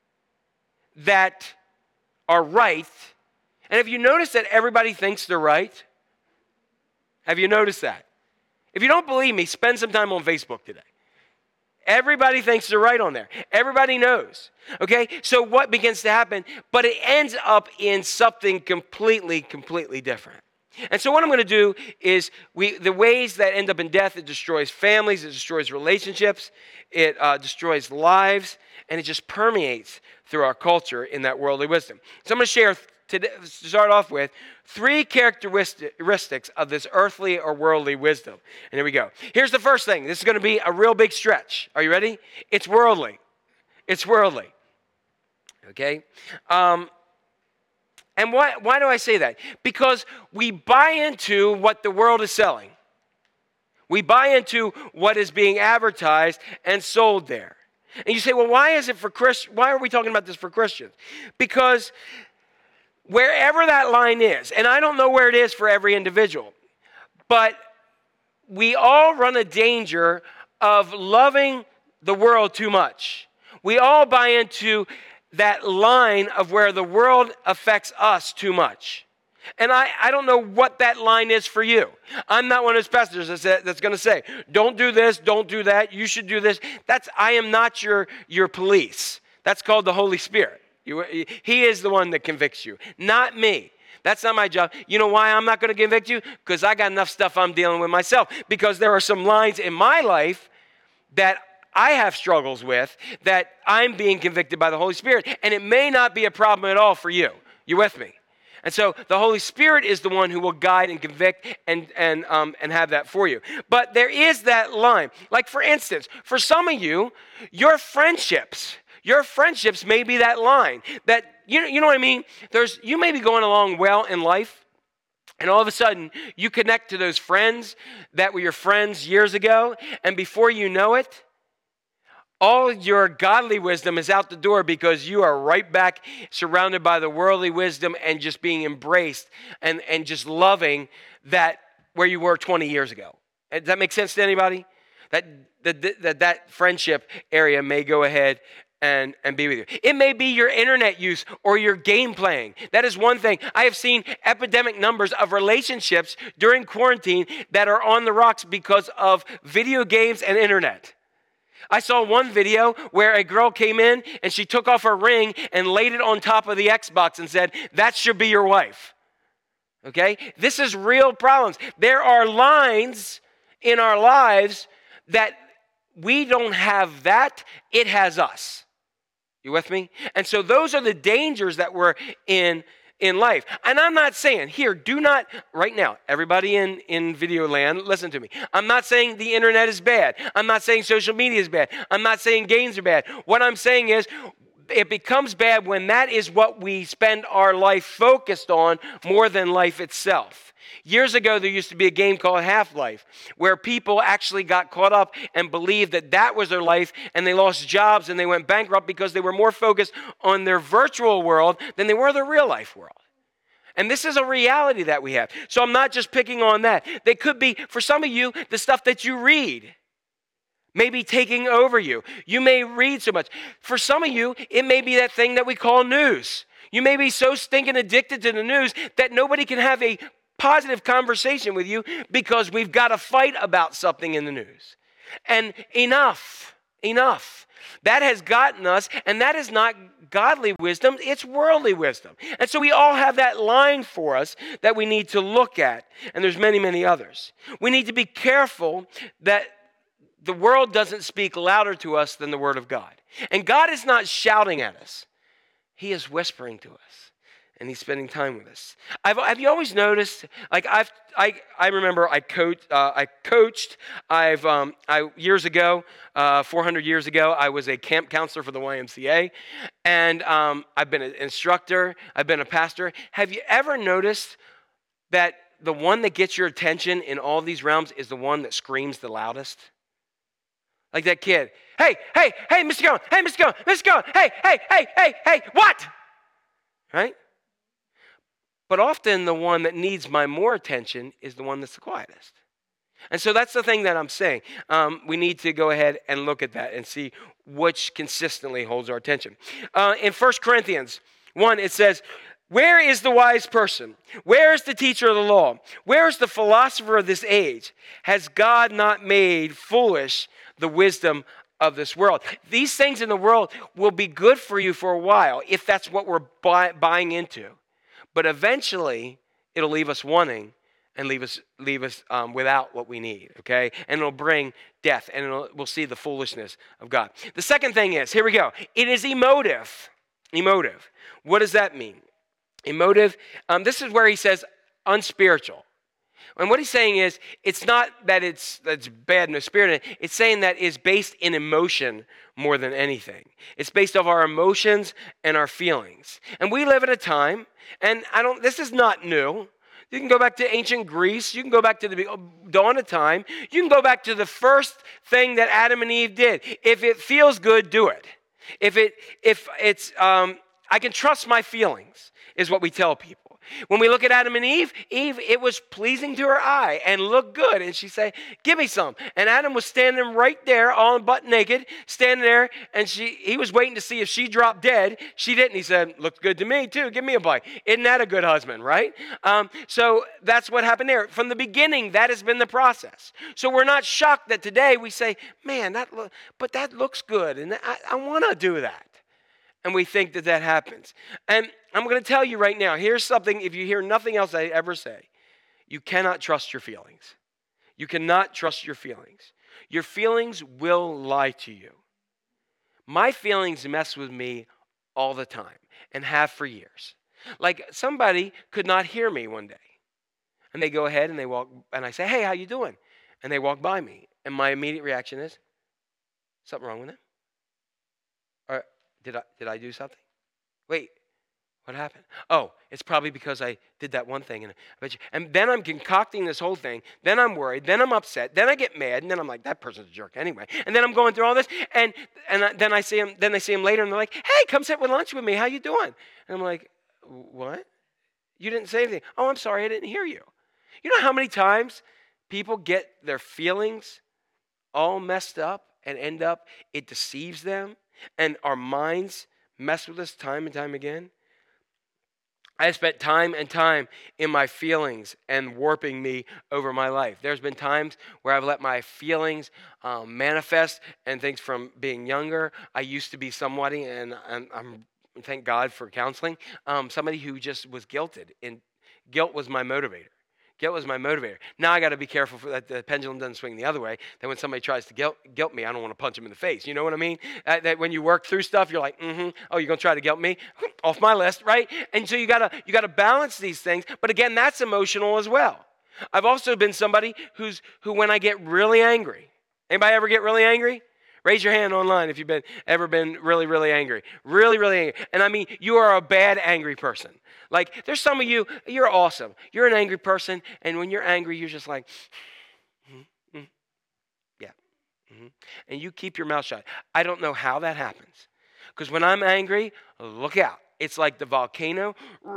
that are right. And have you noticed that everybody thinks they're right? Have you noticed that? If you don't believe me, spend some time on Facebook today. Everybody thinks they're right on there. Everybody knows. Okay? So what begins to happen? But it ends up in something completely, completely different. And so what I'm going to do is we the ways that end up in death, it destroys families, it destroys relationships, it uh, destroys lives, and it just permeates through our culture in that worldly wisdom. So I'm going to share today, to start off with, three characteristics of this earthly or worldly wisdom. And here we go. Here's the first thing. This is going to be a real big stretch. Are you ready? It's worldly. It's worldly. Okay? Um, and why, why do I say that? Because we buy into what the world is selling. We buy into what is being advertised and sold there. And you say, well, why is it for Christ? Why are we talking about this for Christians? Because wherever that line is, and I don't know where it is for every individual, but we all run a danger of loving the world too much. We all buy into that line of where the world affects us too much. And I, I don't know what that line is for you. I'm not one of those pastors that's, that's going to say, don't do this, don't do that, you should do this. That's I am not your, your police. That's called the Holy Spirit. You, he is the one that convicts you, not me. That's not my job. You know why I'm not going to convict you? Because I got enough stuff I'm dealing with myself. Because there are some lines in my life that I have struggles with that I'm being convicted by the Holy Spirit. And it may not be a problem at all for you. You with me? And so the Holy Spirit is the one who will guide and convict and, and, um, and have that for you. But there is that line. Like, for instance, for some of you, your friendships, your friendships may be that line. That, you know, you know what I mean? There's, you may be going along well in life, and all of a sudden, you connect to those friends that were your friends years ago, and before you know it, all your godly wisdom is out the door because you are right back surrounded by the worldly wisdom and just being embraced and, and just loving that where you were twenty years ago. Does that make sense to anybody? That that, that, that friendship area may go ahead and, and be with you. It may be your internet use or your game playing. That is one thing. I have seen epidemic numbers of relationships during quarantine that are on the rocks because of video games and internet. I saw one video where a girl came in and she took off her ring and laid it on top of the Xbox and said, that should be your wife. Okay? This is real problems. There are lines in our lives that we don't have that, it has us. You with me? And so those are the dangers that we're in in life. And I'm not saying, here, do not, right now, everybody in, in video land, listen to me. I'm not saying the internet is bad. I'm not saying social media is bad. I'm not saying games are bad. What I'm saying is, it becomes bad when that is what we spend our life focused on more than life itself. Years ago, there used to be a game called Half-Life where people actually got caught up and believed that that was their life, and they lost jobs and they went bankrupt because they were more focused on their virtual world than they were their real life world. And this is a reality that we have. So I'm not just picking on that. They could be, for some of you, the stuff that you read may be taking over you. You may read so much. For some of you, it may be that thing that we call news. You may be so stinking addicted to the news that nobody can have a positive conversation with you because we've got to fight about something in the news. And enough, enough. That has gotten us, and that is not godly wisdom, it's worldly wisdom. And so we all have that line for us that we need to look at, and there's many, many others. We need to be careful that the world doesn't speak louder to us than the Word of God. And God is not shouting at us. He is whispering to us. And he's spending time with us. I've, have you always noticed? Like I've, I, I remember I coached. Uh, I coached. I've, um, I years ago, uh, four hundred years ago, I was a camp counselor for the Y M C A, and um, I've been an instructor. I've been a pastor. Have you ever noticed that the one that gets your attention in all these realms is the one that screams the loudest? Like that kid. Hey, hey, hey, Mister Cohen. Hey, Mister Cohen. Mister Cohen. Hey, hey, hey, hey, hey. What? Right? But often the one that needs my more attention is the one that's the quietest. And so that's the thing that I'm saying. Um, we need to go ahead and look at that and see which consistently holds our attention. Uh, in First Corinthians one, it says, where is the wise person? Where is the teacher of the law? Where is the philosopher of this age? Has God not made foolish the wisdom of this world? These things in the world will be good for you for a while if that's what we're buy, buying into. But eventually, it'll leave us wanting and leave us leave us um, without what we need, okay? And it'll bring death, and it'll, we'll see the foolishness of God. The second thing is, here we go. It is emotive. Emotive. What does that mean? Emotive, um, this is where he says unspiritual. And what he's saying is, it's not that it's that's bad, no spirit in it. It's saying that it's based in emotion more than anything. It's based off our emotions and our feelings. And we live at a time, and I don't. This is not new. You can go back to ancient Greece. You can go back to the dawn of time. You can go back to the first thing that Adam and Eve did. If it feels good, do it. If it, if it's, um, I can trust my feelings, is what we tell people. When we look at Adam and Eve, Eve, it was pleasing to her eye and looked good. And she said, give me some. And Adam was standing right there, all butt naked, standing there. And she, he was waiting to see if she dropped dead. She didn't. He said, looks good to me too. Give me a bite. Isn't that a good husband, right? Um, so that's what happened there. From the beginning, that has been the process. So we're not shocked that today we say, man, that lo- but that looks good. And I, I want to do that. And we think that that happens. And I'm going to tell you right now, here's something, if you hear nothing else I ever say, you cannot trust your feelings. You cannot trust your feelings. Your feelings will lie to you. My feelings mess with me all the time and have for years. Like somebody could not hear me one day. And they go ahead and they walk, and I say, hey, how you doing? And they walk by me. And my immediate reaction is, something wrong with them? Or did I, did I do something? Wait, what happened? Oh, it's probably because I did that one thing. And, I bet you, and then I'm concocting this whole thing. Then I'm worried. Then I'm upset. Then I get mad. And then I'm like, that person's a jerk anyway. And then I'm going through all this. And and I, then I see him. Then I see him later, and they're like, hey, come sit with lunch with me. How you doing? And I'm like, what? You didn't say anything. Oh, I'm sorry. I didn't hear you. You know how many times people get their feelings all messed up and end up, it deceives them, and our minds mess with us time and time again? I have spent time and time in my feelings and warping me over my life. There's been times where I've let my feelings um, manifest and things from being younger. I used to be somebody, and, and I'm thank God for counseling, um, somebody who just was guilted. And guilt was my motivator. Guilt was my motivator. Now I got to be careful for that the pendulum doesn't swing the other way. That when somebody tries to guilt, guilt me, I don't want to punch them in the face. You know what I mean? Uh, that when you work through stuff, you're like, mm-hmm. Oh, you're gonna try to guilt me? Off my list, right? And so you gotta you gotta balance these things. But again, that's emotional as well. I've also been somebody who's who when I get really angry. Anybody ever get really angry? Raise your hand online if you've been ever been really, really angry. Really, really angry. And I mean, you are a bad angry person. Like, there's some of you, you're awesome. You're an angry person, and when you're angry, you're just like, mm-hmm, mm-hmm, yeah. Mm-hmm. And you keep your mouth shut. I don't know how that happens. Because when I'm angry, look out. It's like the volcano,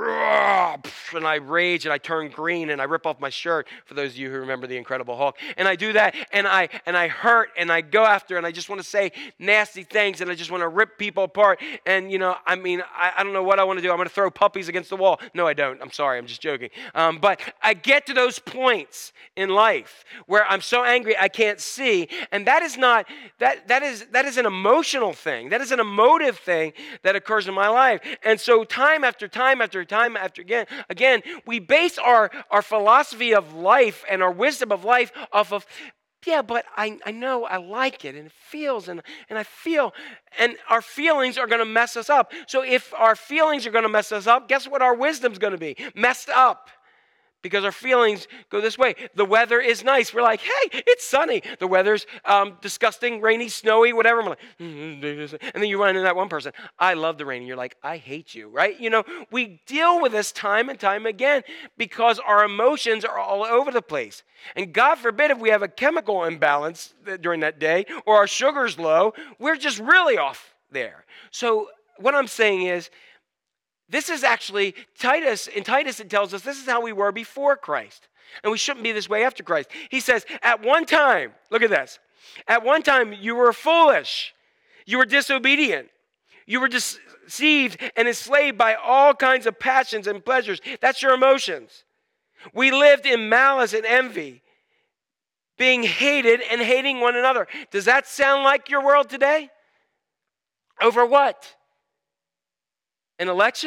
and I rage, and I turn green, and I rip off my shirt, for those of you who remember the Incredible Hulk. And I do that, and I and I hurt, and I go after, and I just want to say nasty things, and I just want to rip people apart. And, you know, I mean, I, I don't know what I want to do. I'm going to throw puppies against the wall. No, I don't. I'm sorry. I'm just joking. Um, but I get to those points in life where I'm so angry I can't see, and that is not, that that is that is an emotional thing. That is an emotive thing that occurs in my life. And And so time after time after time after again, again, we base our, our philosophy of life and our wisdom of life off of, yeah, but I, I know I like it and it feels and, and I feel, and our feelings are going to mess us up. So if our feelings are going to mess us up, guess what our wisdom's going to be? Messed up. Because our feelings go this way. The weather is nice. We're like, hey, it's sunny. The weather's um, disgusting, rainy, snowy, whatever. I'm like, mm-hmm. And then you run into that one person. I love the rain. And you're like, I hate you, right? You know, we deal with this time and time again because our emotions are all over the place. And God forbid if we have a chemical imbalance during that day or our sugar's low, we're just really off there. So what I'm saying is, this is actually, Titus, in Titus it tells us this is how we were before Christ. And we shouldn't be this way after Christ. He says, at one time, look at this. At one time you were foolish. You were disobedient. You were deceived and enslaved by all kinds of passions and pleasures. That's your emotions. We lived in malice and envy, being hated and hating one another. Does that sound like your world today? Over what? An election?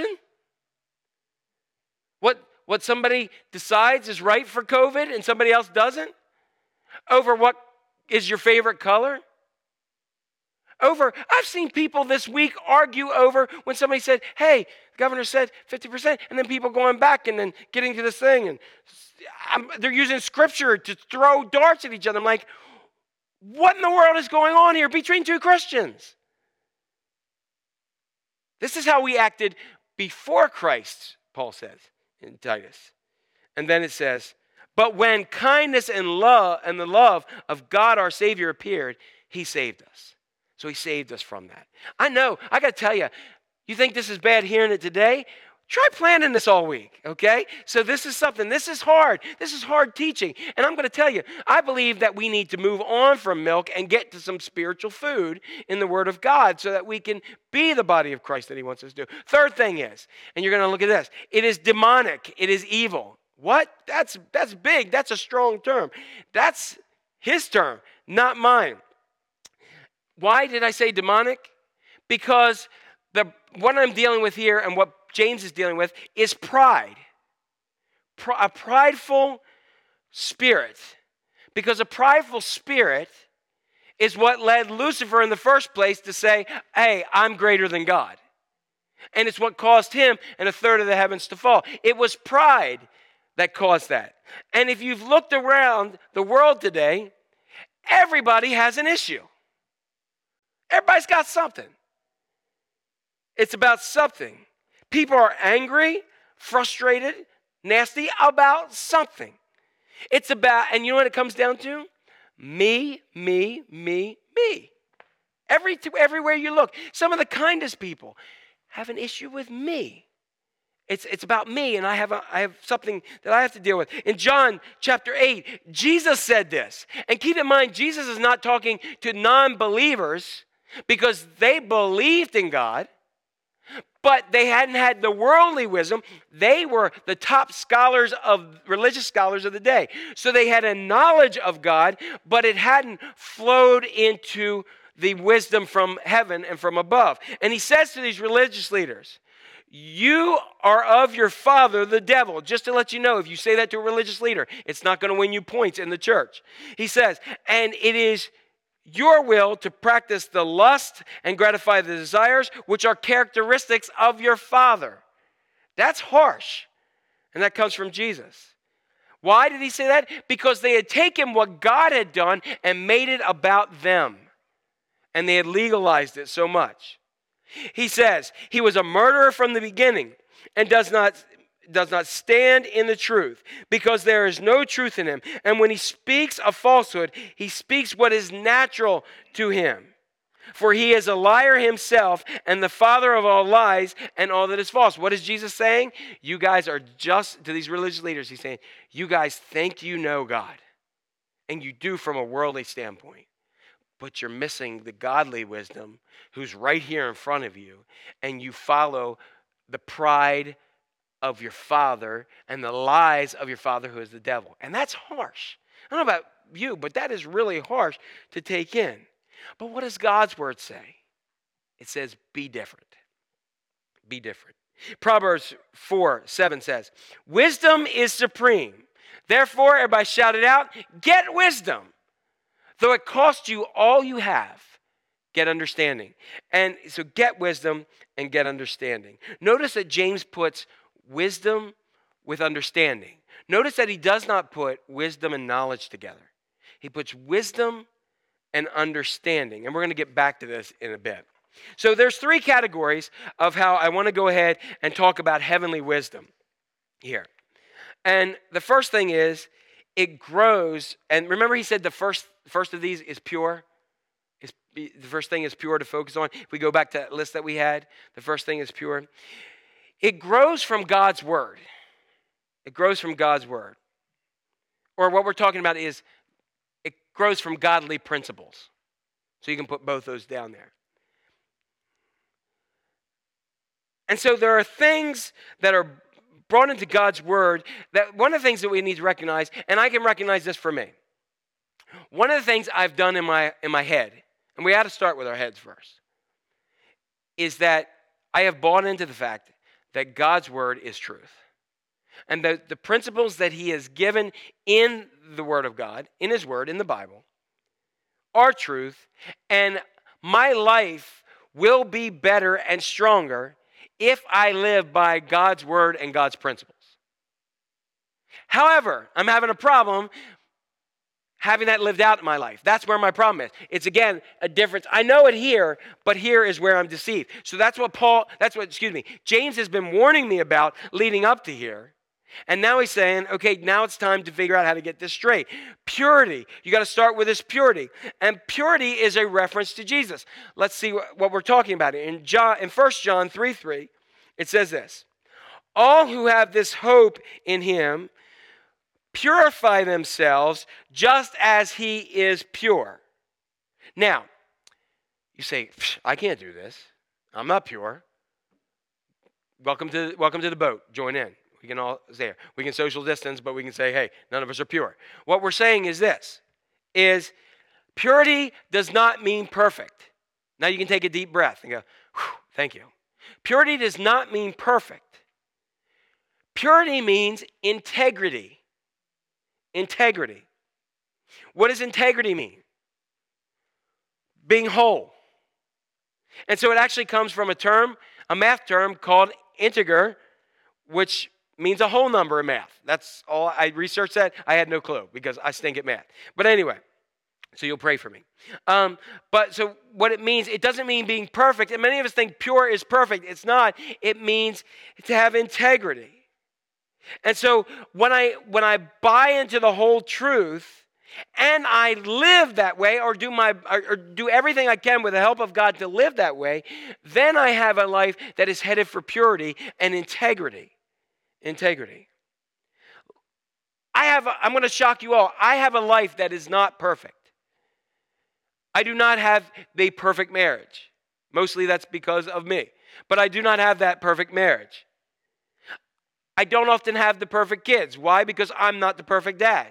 What, what somebody decides is right for COVID and somebody else doesn't? Over what is your favorite color? Over, I've seen people this week argue over when somebody said, hey, the governor said fifty percent, and then people going back and then getting to this thing. And I'm, they're using scripture to throw darts at each other. I'm like, what in the world is going on here between two Christians? This is how we acted before Christ, Paul says in Titus. And then it says, but when kindness and love and the love of God our Savior appeared, he saved us. So he saved us from that. I know, I got to tell you, you think this is bad hearing it today? Try planning this all week, okay? So this is something, this is hard. This is hard teaching. And I'm going to tell you, I believe that we need to move on from milk and get to some spiritual food in the Word of God so that we can be the body of Christ that he wants us to do. Third thing is, and you're going to look at this, it is demonic. It is evil. What? That's, that's big. That's a strong term. That's his term, not mine. Why did I say demonic? Because the what I'm dealing with here and what James is dealing with is pride. Pr- a prideful spirit. Because a prideful spirit is what led Lucifer in the first place to say, hey, I'm greater than God. And it's what caused him and a third of the heavens to fall. It was pride that caused that. And if you've looked around the world today, everybody has an issue. Everybody's got something. It's about something. People are angry, frustrated, nasty about something. It's about, and you know what it comes down to? Me, me, me, me. Every, everywhere you look, some of the kindest people have an issue with me. It's, it's about me, and I have, a, I have something that I have to deal with. In John chapter eight, Jesus said this. And keep in mind, Jesus is not talking to non-believers because they believed in God, but they hadn't had the worldly wisdom. They were the top scholars of, religious scholars of the day. So they had a knowledge of God, but it hadn't flowed into the wisdom from heaven and from above. And he says to these religious leaders, you are of your father, the devil. Just to let you know, if you say that to a religious leader, it's not going to win you points in the church. He says, and it is your will to practice the lust and gratify the desires, which are characteristics of your father. That's harsh. And that comes from Jesus. Why did he say that? Because they had taken what God had done and made it about them. And they had legalized it so much. He says, he was a murderer from the beginning and does not, does not stand in the truth because there is no truth in him. And when he speaks a falsehood, he speaks what is natural to him. For he is a liar himself and the father of all lies and all that is false. What is Jesus saying? You guys are just, to these religious leaders, he's saying, you guys think you know God. And you do from a worldly standpoint. But you're missing the godly wisdom who's right here in front of you, and you follow the pride of your father and the lies of your father who is the devil. And that's harsh. I don't know about you, but that is really harsh to take in. But what does God's word say? It says, be different. Be different. Proverbs four seven says, wisdom is supreme. Therefore, everybody shout it out, get wisdom. Though it costs you all you have, get understanding. And so get wisdom and get understanding. Notice that James puts wisdom with understanding. Notice that he does not put wisdom and knowledge together. He puts wisdom and understanding. And we're going to get back to this in a bit. So there's three categories of how I want to go ahead and talk about heavenly wisdom here. And the first thing is, it grows, and remember he said the first first of these is pure. Is the first thing is pure to focus on. If we go back to that list that we had, the first thing is pure. It grows from God's word. It grows from God's word. Or what we're talking about is it grows from godly principles. So you can put both those down there. And so there are things that are brought into God's word, that one of the things that we need to recognize, and I can recognize this for me. One of the things I've done in my in my head, and we had to start with our heads first, is that I have bought into the fact that God's word is truth. And the, the principles that he has given in the word of God, in his word, in the Bible, are truth, and my life will be better and stronger if I live by God's word and God's principles. However, I'm having a problem having that lived out in my life. That's where my problem is. It's, again, a difference. I know it here, but here is where I'm deceived. So that's what Paul, that's what, excuse me, James has been warning me about leading up to here. And now he's saying, okay, now it's time to figure out how to get this straight. Purity. You got to start with this purity. And purity is a reference to Jesus. Let's see what, what we're talking about. In John, in First John three three, it says this. All who have this hope in him purify themselves just as he is pure. Now, you say, I can't do this. I'm not pure. Welcome to, welcome to the boat. Join in. We can all stay there. We can social distance, but we can say, hey, none of us are pure. What we're saying is this, is purity does not mean perfect. Now you can take a deep breath and go, thank you. Purity does not mean perfect. Purity means integrity. Integrity. What does integrity mean? Being whole. And so it actually comes from a term, a math term called integer, which means a whole number in math. That's all. I researched that. I had no clue because I stink at math. But anyway, so you'll pray for me. Um, but so what it means, it doesn't mean being perfect. And many of us think pure is perfect. It's not. It means to have integrity. And so when I when I buy into the whole truth and I live that way, or do my or, or do everything I can with the help of God to live that way, then I have a life that is headed for purity and integrity. Integrity. I have, a, I'm going to shock you all. I have a life that is not perfect. I do not have the perfect marriage. Mostly that's because of me. But I do not have that perfect marriage. I don't often have the perfect kids. Why? Because I'm not the perfect dad.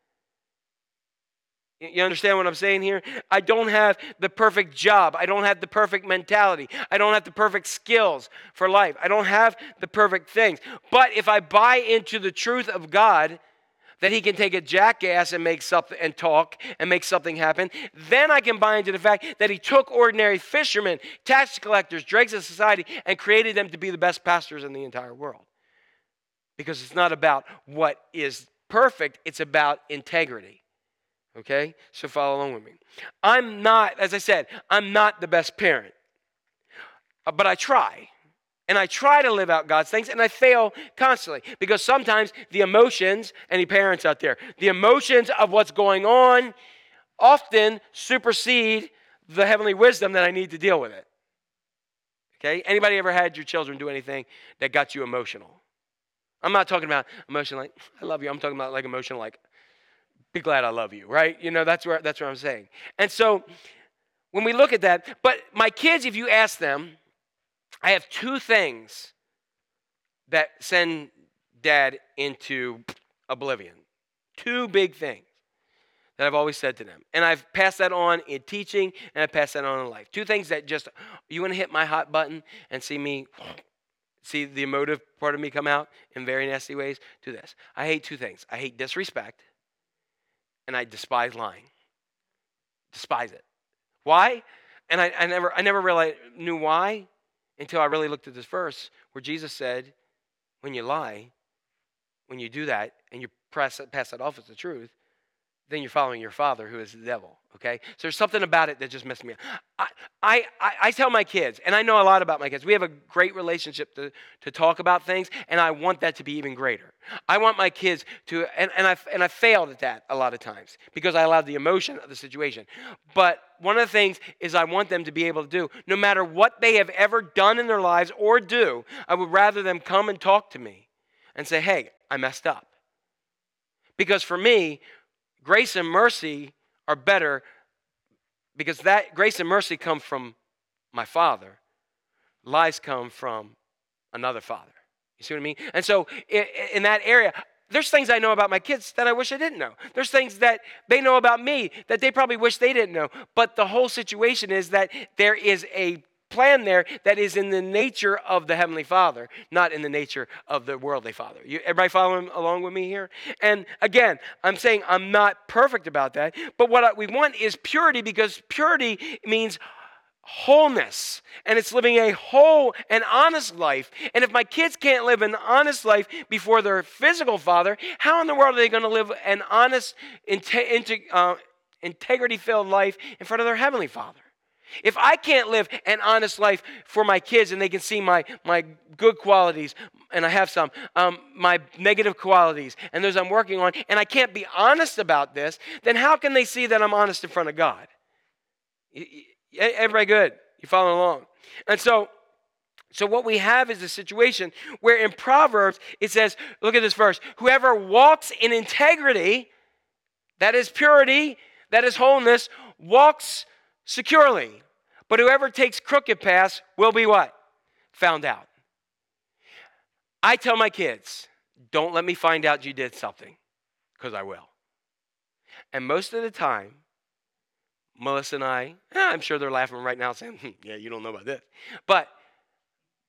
You understand what I'm saying here? I don't have the perfect job. I don't have the perfect mentality. I don't have the perfect skills for life. I don't have the perfect things. But if I buy into the truth of God, that he can take a jackass and make something and talk and make something happen, then I can buy into the fact that he took ordinary fishermen, tax collectors, dregs of society, and created them to be the best pastors in the entire world. Because it's not about what is perfect, it's about integrity. Okay? So follow along with me. I'm not, as I said, I'm not the best parent. Uh, But I try. And I try to live out God's things, and I fail constantly. Because sometimes the emotions, any parents out there, the emotions of what's going on often supersede the heavenly wisdom that I need to deal with it. Okay? Anybody ever had your children do anything that got you emotional? I'm not talking about emotion like, I love you. I'm talking about like emotion like, be glad I love you, right? You know, that's where that's what I'm saying. And so when we look at that, but my kids, if you ask them, I have two things that send dad into oblivion. Two big things that I've always said to them. And I've passed that on in teaching, and I've passed that on in life. Two things that just, you want to hit my hot button and see me, see the emotive part of me come out in very nasty ways? Do this. I hate two things. I hate disrespect, and I despise lying. Despise it. Why? And I, I never I never really knew why until I really looked at this verse where Jesus said, when you lie, when you do that, and you press, pass that off as the truth, then you're following your father, who is the devil, okay? So there's something about it that just messed me up. I, I, I, I tell my kids, and I know a lot about my kids, we have a great relationship to, to talk about things, and I want that to be even greater. I want my kids to, and, and, I, and I failed at that a lot of times because I allowed the emotion of the situation. But one of the things is I want them to be able to do, no matter what they have ever done in their lives or do, I would rather them come and talk to me and say, hey, I messed up. Because for me, grace and mercy are better because that grace and mercy come from my Father. Lies come from another father. You see what I mean? And so in, in that area, there's things I know about my kids that I wish I didn't know. There's things that they know about me that they probably wish they didn't know. But the whole situation is that there is a plan there that is in the nature of the Heavenly Father, not in the nature of the worldly father. You, everybody following along with me here? And again, I'm saying I'm not perfect about that, but what we want is purity, because purity means wholeness, and it's living a whole and honest life. And if my kids can't live an honest life before their physical father, how in the world are they going to live an honest, inte- uh, integrity-filled life in front of their Heavenly Father? If I can't live an honest life for my kids and they can see my, my good qualities, and I have some, um, my negative qualities, and those I'm working on, and I can't be honest about this, then how can they see that I'm honest in front of God? Everybody good? You following along? And so, so what we have is a situation where in Proverbs it says, look at this verse, whoever walks in integrity, that is purity, that is wholeness, walks securely. But whoever takes crooked paths will be what? Found out. I tell my kids, don't let me find out you did something, because I will. And most of the time, Melissa and I, I'm sure they're laughing right now saying, hmm, yeah, you don't know about this. But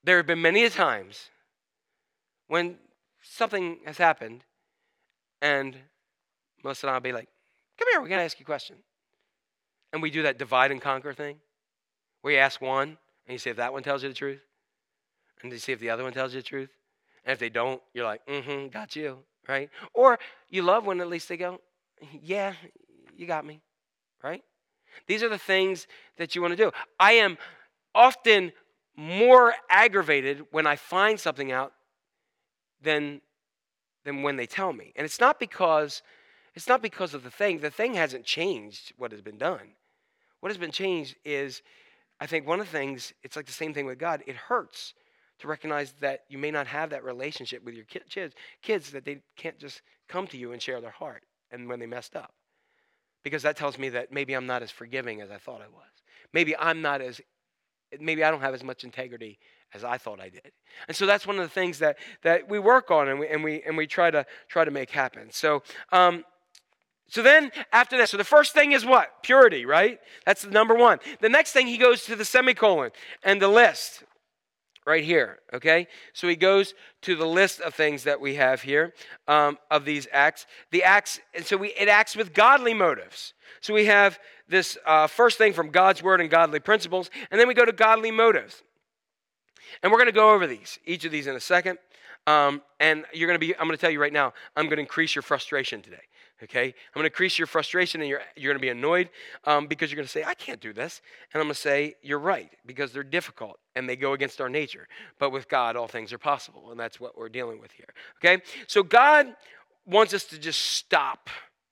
there have been many times when something has happened and Melissa and I will be like, come here, we're going to ask you a question. And we do that divide and conquer thing where you ask one and you see if that one tells you the truth. And you see if the other one tells you the truth. And if they don't, you're like, mm-hmm, got you, right? Or you love when at least they go, yeah, you got me, right? These are the things that you want to do. I am often more aggravated when I find something out than, than when they tell me. And it's not because it's not because of the thing. The thing hasn't changed what has been done. What has been changed is, I think one of the things, it's like the same thing with God. It hurts to recognize that you may not have that relationship with your kids, kids that they can't just come to you and share their heart and when they messed up. Because that tells me that maybe I'm not as forgiving as I thought I was. Maybe I'm not as, maybe I don't have as much integrity as I thought I did. And so that's one of the things that that we work on and we and we and we try to try to make happen. So um So then, after that, so the first thing is what? Purity, right? That's the number one. The next thing, he goes to the semicolon and the list right here, okay? So he goes to the list of things that we have here um, of these acts. The acts, and so we it acts with godly motives. So we have this uh, first thing from God's word and godly principles, and then we go to godly motives. And we're going to go over these, each of these in a second. Um, and you're going to be, I'm going to tell you right now, I'm going to increase your frustration today. Okay, I'm going to increase your frustration and you're, you're going to be annoyed um, because you're going to say, I can't do this. And I'm going to say, you're right, because they're difficult and they go against our nature. But with God, all things are possible. And that's what we're dealing with here. Okay, so God wants us to just stop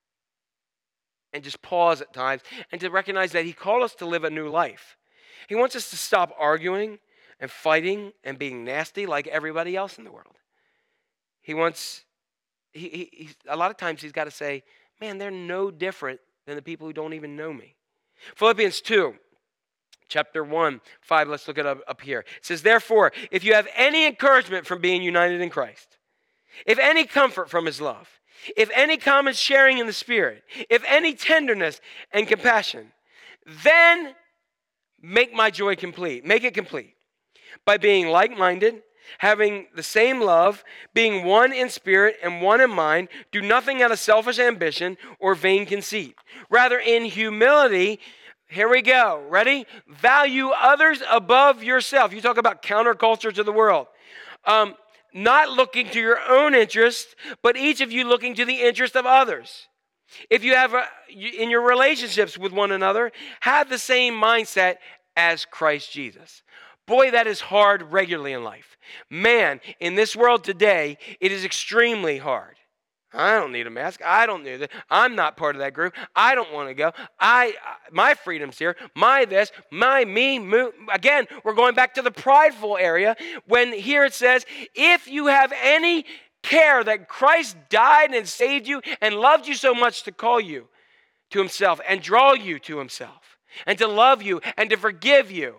and just pause at times and to recognize that he called us to live a new life. He wants us to stop arguing and fighting and being nasty like everybody else in the world. He wants... He, he, he's, a lot of times he's got to say, man, they're no different than the people who don't even know me. Philippians two, chapter one, five, let's look it up, up here. It says, therefore, if you have any encouragement from being united in Christ, if any comfort from his love, if any common sharing in the Spirit, if any tenderness and compassion, then make my joy complete. Make it complete by being like-minded, having the same love, being one in spirit and one in mind, do nothing out of selfish ambition or vain conceit. Rather, in humility, here we go. Ready? Value others above yourself. You talk about counterculture to the world. Um, not looking to your own interest, but each of you looking to the interest of others. If you have, a, in your relationships with one another, have the same mindset as Christ Jesus. Boy, that is hard regularly in life. Man, in this world today, it is extremely hard. I don't need a mask. I don't need it. I'm not part of that group. I don't want to go. I, my freedom's here. My this, my me. Mo. Again, we're going back to the prideful area when here it says, if you have any care that Christ died and saved you and loved you so much to call you to himself and draw you to himself and to love you and to forgive you,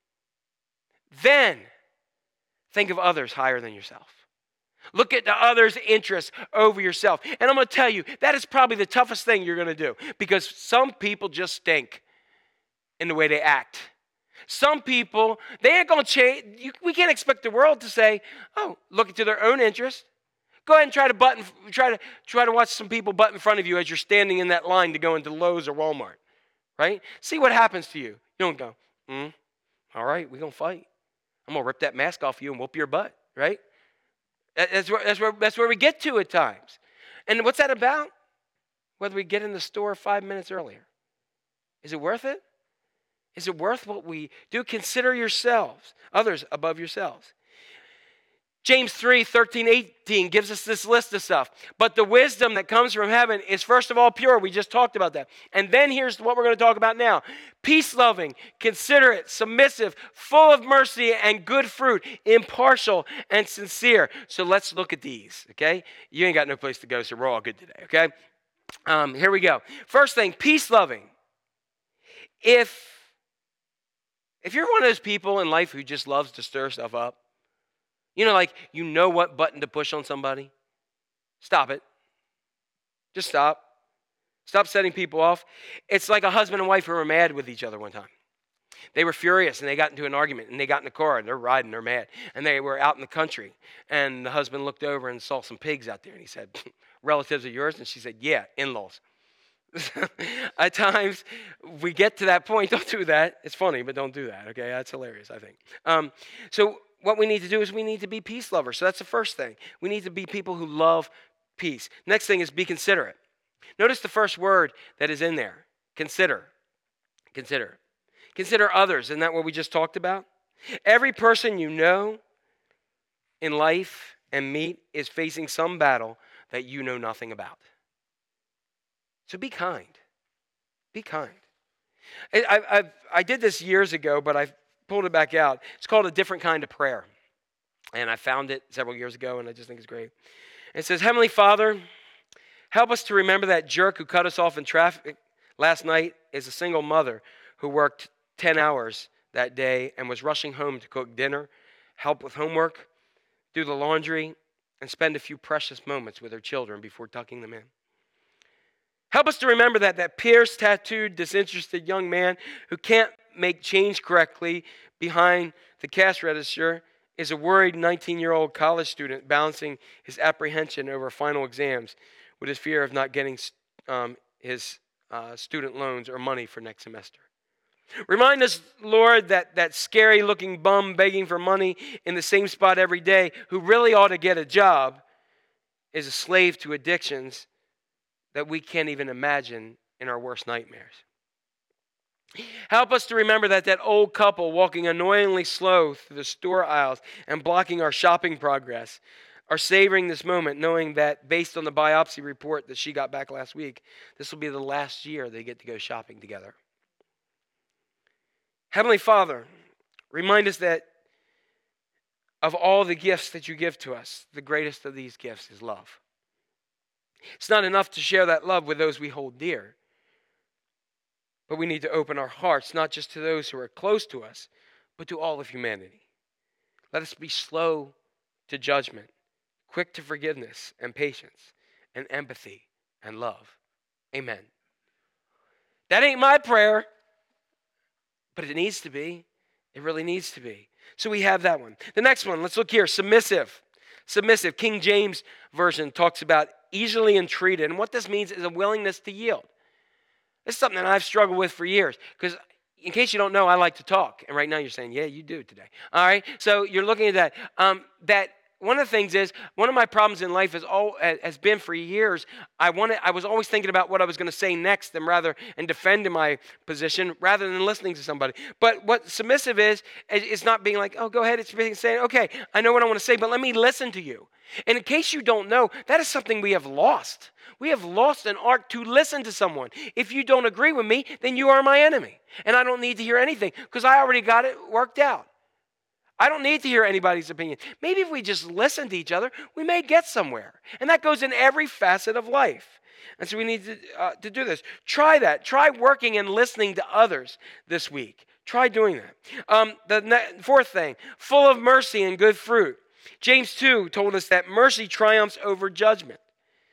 then think of others higher than yourself. Look at the other's interests over yourself. And I'm going to tell you, that is probably the toughest thing you're going to do because some people just stink in the way they act. Some people, they ain't going to change. You, we can't expect the world to say, oh, look to their own interest. Go ahead and try to button, try to try to watch some people butt in front of you as you're standing in that line to go into Lowe's or Walmart, right? See what happens to you. You don't go, hmm, all right, we're going to fight. I'm going to rip that mask off you and whoop your butt, right? That's where, that's, where, that's where we get to at times. And what's that about? Whether we get in the store five minutes earlier. Is it worth it? Is it worth what we do? Consider yourselves, others above yourselves. James three, thirteen, eighteen gives us this list of stuff. But the wisdom that comes from heaven is first of all pure. We just talked about that. And then here's what we're going to talk about now. Peace-loving, considerate, submissive, full of mercy and good fruit, impartial and sincere. So let's look at these, okay? You ain't got no place to go, so we're all good today, okay? Um, here we go. First thing, peace-loving. If, if you're one of those people in life who just loves to stir stuff up, you know, like you know what button to push on somebody, stop it. Just stop. Stop setting people off. It's like a husband and wife who were mad with each other one time. They were furious, and they got into an argument, and they got in the car, and they're riding, they're mad. And they were out in the country, and the husband looked over and saw some pigs out there, and he said, relatives of yours? And she said, yeah, in-laws. At times, we get to that point. Don't do that. It's funny, but don't do that, okay? That's hilarious, I think. Um, so what we need to do is we need to be peace lovers. So that's the first thing. We need to be people who love peace. Next thing is be considerate. Notice the first word that is in there. Consider. Consider. Consider others. Isn't that what we just talked about? Every person you know in life and meet is facing some battle that you know nothing about. So be kind. Be kind. I, I, I, I did this years ago, but I've pulled it back out. It's called A Different Kind of Prayer. And I found it several years ago, and I just think it's great. It says, Heavenly Father, help us to remember that jerk who cut us off in traffic last night is a single mother who worked ten hours that day and was rushing home to cook dinner, help with homework, do the laundry, and spend a few precious moments with her children before tucking them in. Help us to remember that that pierced, tattooed, disinterested young man who can't make change correctly behind the cash register is a worried nineteen-year-old college student balancing his apprehension over final exams with his fear of not getting um, his uh, student loans or money for next semester. Remind us, Lord, that that scary-looking bum begging for money in the same spot every day who really ought to get a job is a slave to addictions that we can't even imagine in our worst nightmares. Help us to remember that that old couple walking annoyingly slow through the store aisles and blocking our shopping progress are savoring this moment, knowing that based on the biopsy report that she got back last week, this will be the last year they get to go shopping together. Heavenly Father, remind us that of all the gifts that you give to us, the greatest of these gifts is love. It's not enough to share that love with those we hold dear, but we need to open our hearts, not just to those who are close to us, but to all of humanity. Let us be slow to judgment, quick to forgiveness and patience and empathy and love. Amen. That ain't my prayer, but it needs to be. It really needs to be. So we have that one. The next one, let's look here, submissive. Submissive. King James Version talks about easily entreated. And what this means is a willingness to yield. This is something that I've struggled with for years. Because in case you don't know, I like to talk. And right now you're saying, yeah, you do today. All right? So you're looking at that. Um, that one of the things is, one of my problems in life is all, has been for years, I wanted, I was always thinking about what I was going to say next and rather and defending my position rather than listening to somebody. But what submissive is, is not being like, oh, go ahead. It's being saying, okay, I know what I want to say, but let me listen to you. And in case you don't know, that is something we have lost. We have lost an art to listen to someone. If you don't agree with me, then you are my enemy. And I don't need to hear anything because I already got it worked out. I don't need to hear anybody's opinion. Maybe if we just listen to each other, we may get somewhere. And that goes in every facet of life. And so we need to, uh, to do this. Try that. Try working and listening to others this week. Try doing that. Um, the ne- fourth thing, full of mercy and good fruit. James two told us that mercy triumphs over judgment.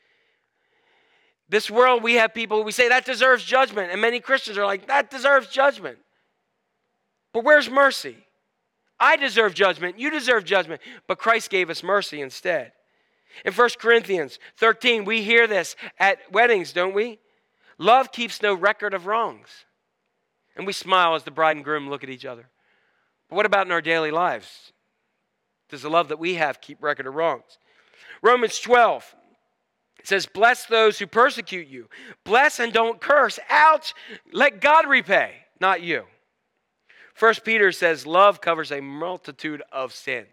This world, we have people, we say that deserves judgment. And many Christians are like, that deserves judgment. But where's mercy? I deserve judgment. You deserve judgment. But Christ gave us mercy instead. In First Corinthians thirteen, we hear this at weddings, don't we? Love keeps no record of wrongs. And we smile as the bride and groom look at each other. But what about in our daily lives? Does the love that we have keep record of wrongs? Romans twelve says, bless those who persecute you. Bless and don't curse. Ouch! Let God repay, not you. First Peter says, love covers a multitude of sins.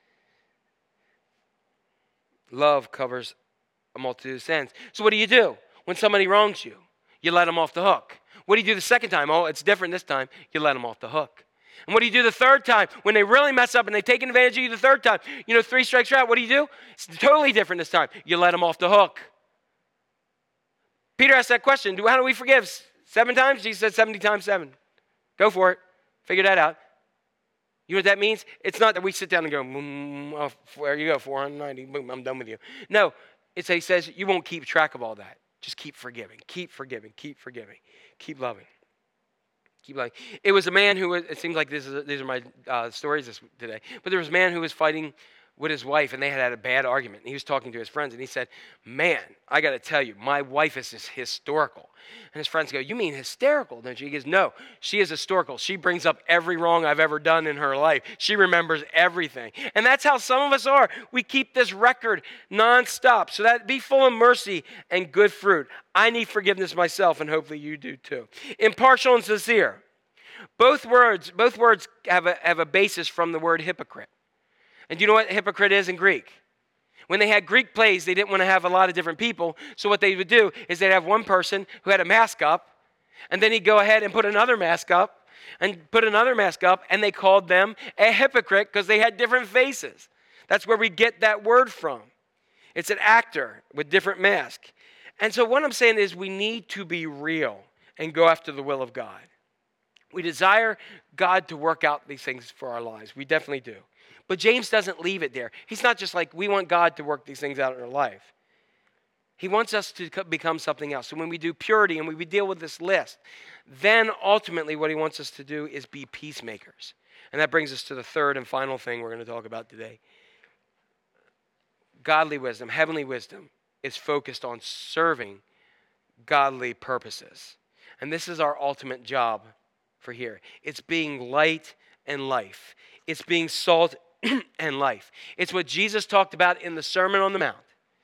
Love covers a multitude of sins. So what do you do when somebody wrongs you? You let them off the hook. What do you do the second time? Oh, it's different this time. You let them off the hook. And what do you do the third time? When they really mess up and they take advantage of you the third time, you know, three strikes are out, what do you do? It's totally different this time. You let them off the hook. Peter asked that question, how do we forgive? Seven times? Jesus said seventy times seven. Go for it. Figure that out. You know what that means? It's not that we sit down and go, mm, oh, there you go, four hundred ninety, boom, I'm done with you. No, it's he says you won't keep track of all that. Just keep forgiving, keep forgiving, keep forgiving, keep loving. Keep lying. It was a man who was, it seems like this is, these are my uh, stories this today, but there was a man who was fighting with his wife, and they had had a bad argument. And he was talking to his friends, and he said, man, I got to tell you, my wife is just historical. And his friends go, you mean hysterical, don't you? He goes, no, she is historical. She brings up every wrong I've ever done in her life. She remembers everything. And that's how some of us are. We keep this record nonstop. So that be full of mercy and good fruit. I need forgiveness myself, and hopefully you do too. Impartial and sincere. Both words, both words have a, have a basis from the word hypocrite. And do you know what hypocrite is in Greek? When they had Greek plays, they didn't want to have a lot of different people. So what they would do is they'd have one person who had a mask up, and then he'd go ahead and put another mask up, and put another mask up, and they called them a hypocrite because they had different faces. That's where we get that word from. It's an actor with different masks. And so what I'm saying is we need to be real and go after the will of God. We desire God to work out these things for our lives. We definitely do. But James doesn't leave it there. He's not just like, we want God to work these things out in our life. He wants us to become something else. So when we do purity and we deal with this list, then ultimately what he wants us to do is be peacemakers. And that brings us to the third and final thing we're going to talk about today. Godly wisdom, heavenly wisdom, is focused on serving godly purposes. And this is our ultimate job for here. It's being light and life. It's being salt and life. It's what Jesus talked about in the Sermon on the Mount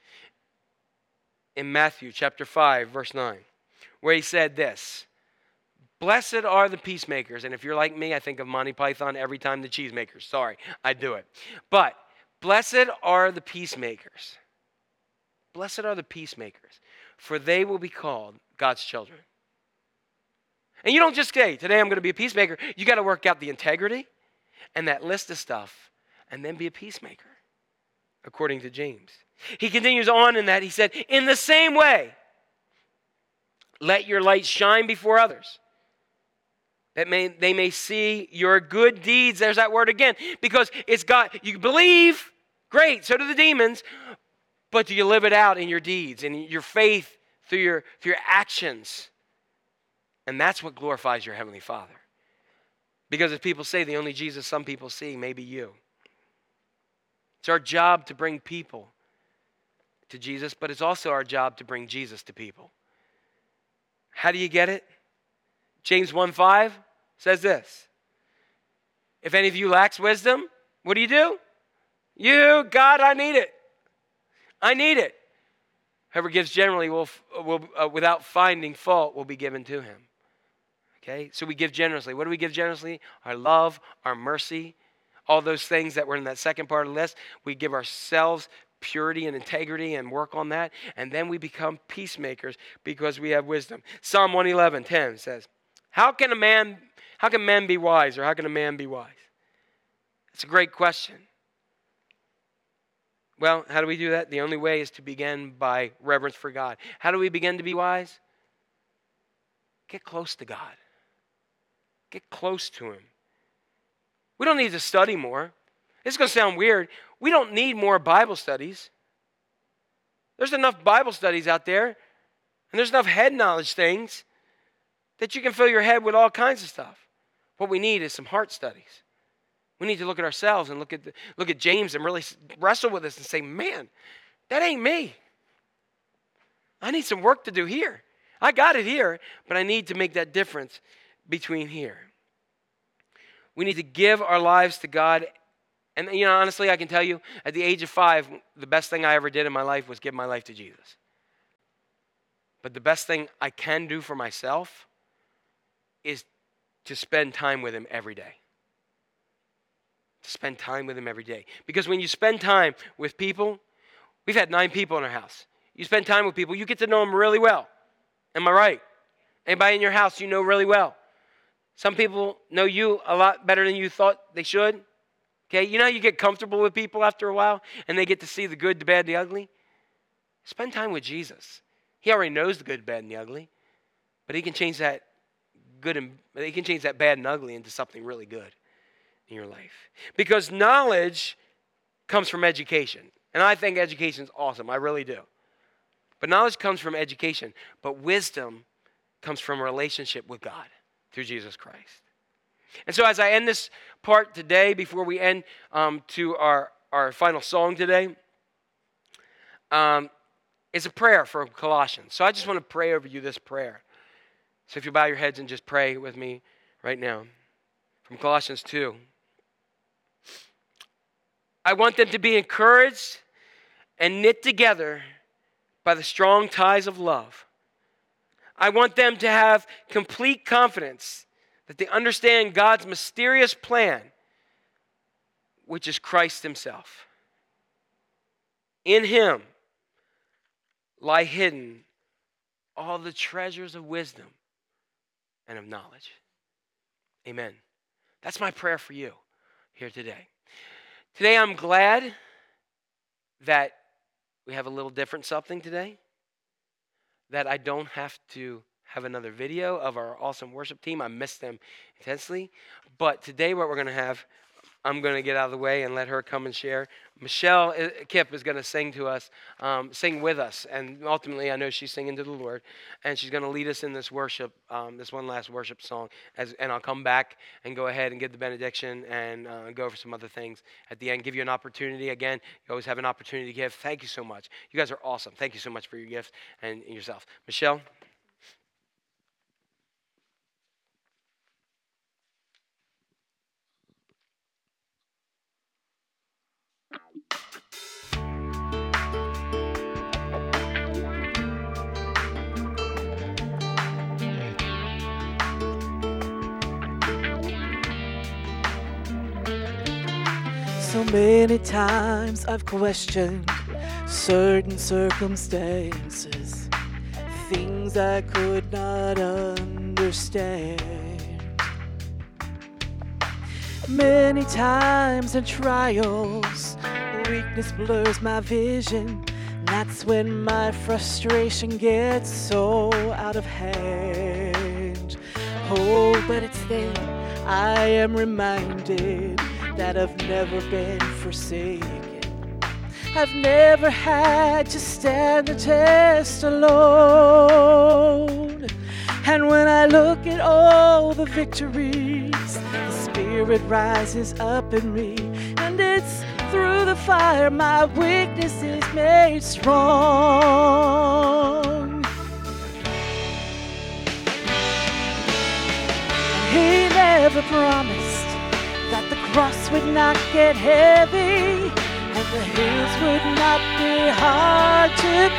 in Matthew chapter five, verse nine, where he said this, blessed are the peacemakers. And if you're like me, I think of Monty Python every time the cheesemakers. Sorry, I do it. But blessed are the peacemakers. Blessed are the peacemakers, for they will be called God's children. And you don't just say, today I'm going to be a peacemaker. You got to work out the integrity and that list of stuff, and then be a peacemaker, according to James. He continues on in that. He said, in the same way, let your light shine before others, that may, they may see your good deeds. There's that word again, because it's God. You believe, great, so do the demons, but do you live it out in your deeds, in your faith, through your, through your actions? And that's what glorifies your Heavenly Father. Because as people say, the only Jesus some people see may be you. It's our job to bring people to Jesus, but it's also our job to bring Jesus to people. How do you get it? James one five says this. If any of you lacks wisdom, what do you do? You, God, I need it. I need it. Whoever gives generally will, will uh, without finding fault will be given to him. Okay, so we give generously. What do we give generously? Our love, our mercy, all those things that were in that second part of the list. We give ourselves purity and integrity and work on that. And then we become peacemakers because we have wisdom. Psalm one eleven ten says, how can a man, how can men be wise, or how can a man be wise? It's a great question. Well, how do we do that? The only way is to begin by reverence for God. How do we begin to be wise? Get close to God. Get close to Him. We don't need to study more. It's going to sound weird. We don't need more Bible studies. There's enough Bible studies out there, and there's enough head knowledge things that you can fill your head with all kinds of stuff. What we need is some heart studies. We need to look at ourselves and look at the, look at James and really wrestle with us and say, man, that ain't me. I need some work to do here. I got it here, but I need to make that difference between here. We need to give our lives to God. And, you know, honestly, I can tell you, at the age of five, the best thing I ever did in my life was give my life to Jesus. But the best thing I can do for myself is to spend time with Him every day. To spend time with Him every day. Because when you spend time with people, we've had nine people in our house. You spend time with people, you get to know them really well. Am I right? Anybody in your house you know really well? Some people know you a lot better than you thought they should. Okay, you know how you get comfortable with people after a while and they get to see the good, the bad, the ugly? Spend time with Jesus. He already knows the good, bad, and the ugly. But He can change that good and He can change that bad and ugly into something really good in your life. Because knowledge comes from education. And I think education is awesome. I really do. But knowledge comes from education. But wisdom comes from a relationship with God. through Jesus Christ. And so as I end this part today, before we end um, to our, our final song today, um, is a prayer from Colossians. So I just want to pray over you this prayer. So if you bow your heads and just pray with me right now. From Colossians two. I want them to be encouraged and knit together by the strong ties of love. I want them to have complete confidence that they understand God's mysterious plan, which is Christ himself. In him lie hidden all the treasures of wisdom and of knowledge. Amen. That's my prayer for you here today. Today I'm glad that we have a little different something today, that I don't have to have another video of our awesome worship team. I miss them intensely. But today what we're going to have, I'm going to get out of the way and let her come and share. Michelle Kipp is going to sing to us, um, sing with us. And ultimately, I know she's singing to the Lord. And she's going to lead us in this worship, um, this one last worship song. As, and I'll come back and go ahead and give the benediction and uh, go over some other things at the end. Give you an opportunity. Again, you always have an opportunity to give. Thank you so much. You guys are awesome. Thank you so much for your gifts and yourself. Michelle? So many times I've questioned certain circumstances, things I could not understand. Many times in trials, weakness blurs my vision. That's when my frustration gets so out of hand. Oh, but it's then I am reminded that I've never been forsaken. I've never had to stand the test alone. And when I look at all the victories, the Spirit rises up in me. And it's through the fire my weakness is made strong. He never promised that the cross would not get heavy and the hills would not be hard to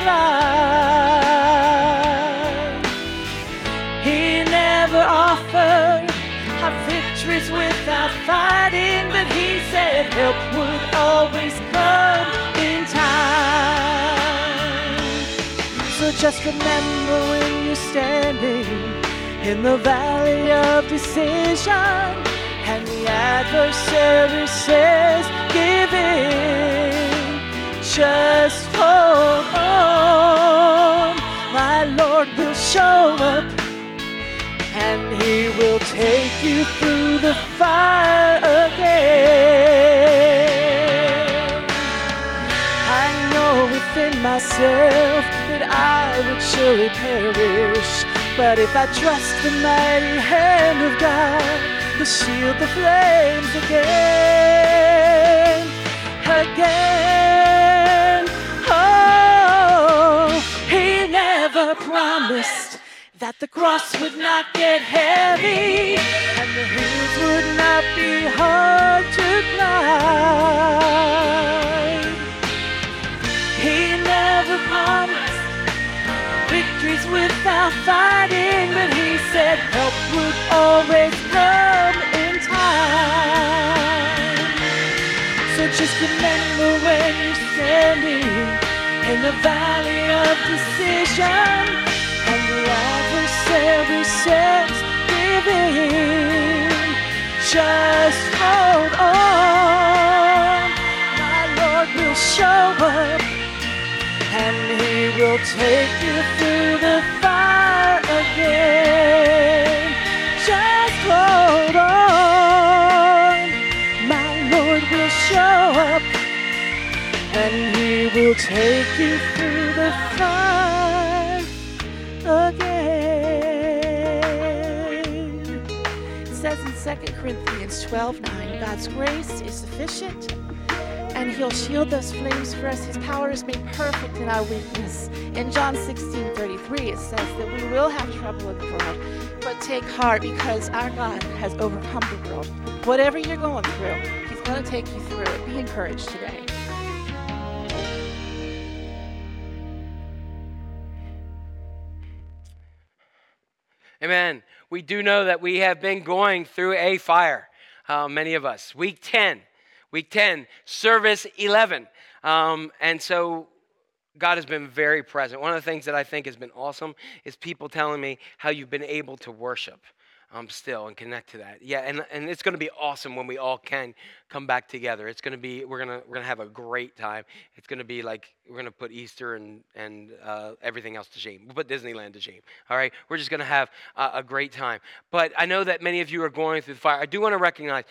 climb. He never offered our victories without fighting, but he said help would always come in time. So just remember when you're standing in the valley of decision and the adversary says, give in, just hold on. My Lord will show up and he will take you through the fire again. I know within myself that I would surely perish, but if I trust the mighty hand of God, to shield the flames again, again. Oh, he never promised that the cross would not get heavy and the hills would not be hard to climb. He never promised victories without fighting, but he said help would always come in time. So just remember when you're standing in the valley of decision and the adversary says give in, just hold on. My Lord will show up and he will take you through the fire again. Just hold on. My Lord will show up and he will take you through the fire again. Corinthians twelve nine. God's grace is sufficient, and he'll shield those flames for us. His power is made perfect in our weakness. In John sixteen thirty-three, it says that we will have trouble in the world, but take heart because our God has overcome the world. Whatever you're going through, he's going to take you through it. Be encouraged today. Amen. We do know that we have been going through a fire, uh, many of us. Week ten, week ten, service eleven. Um, and so God has been very present. One of the things that I think has been awesome is people telling me how you've been able to worship um, still and connect to that. Yeah, and, and it's going to be awesome when we all can come back together. It's going to be, we're going to we're gonna have a great time. It's going to be like, we're going to put Easter and, and uh, everything else to shame. We'll put Disneyland to shame, all right? We're just going to have uh, a great time. But I know that many of you are going through the fire. I do want to recognize,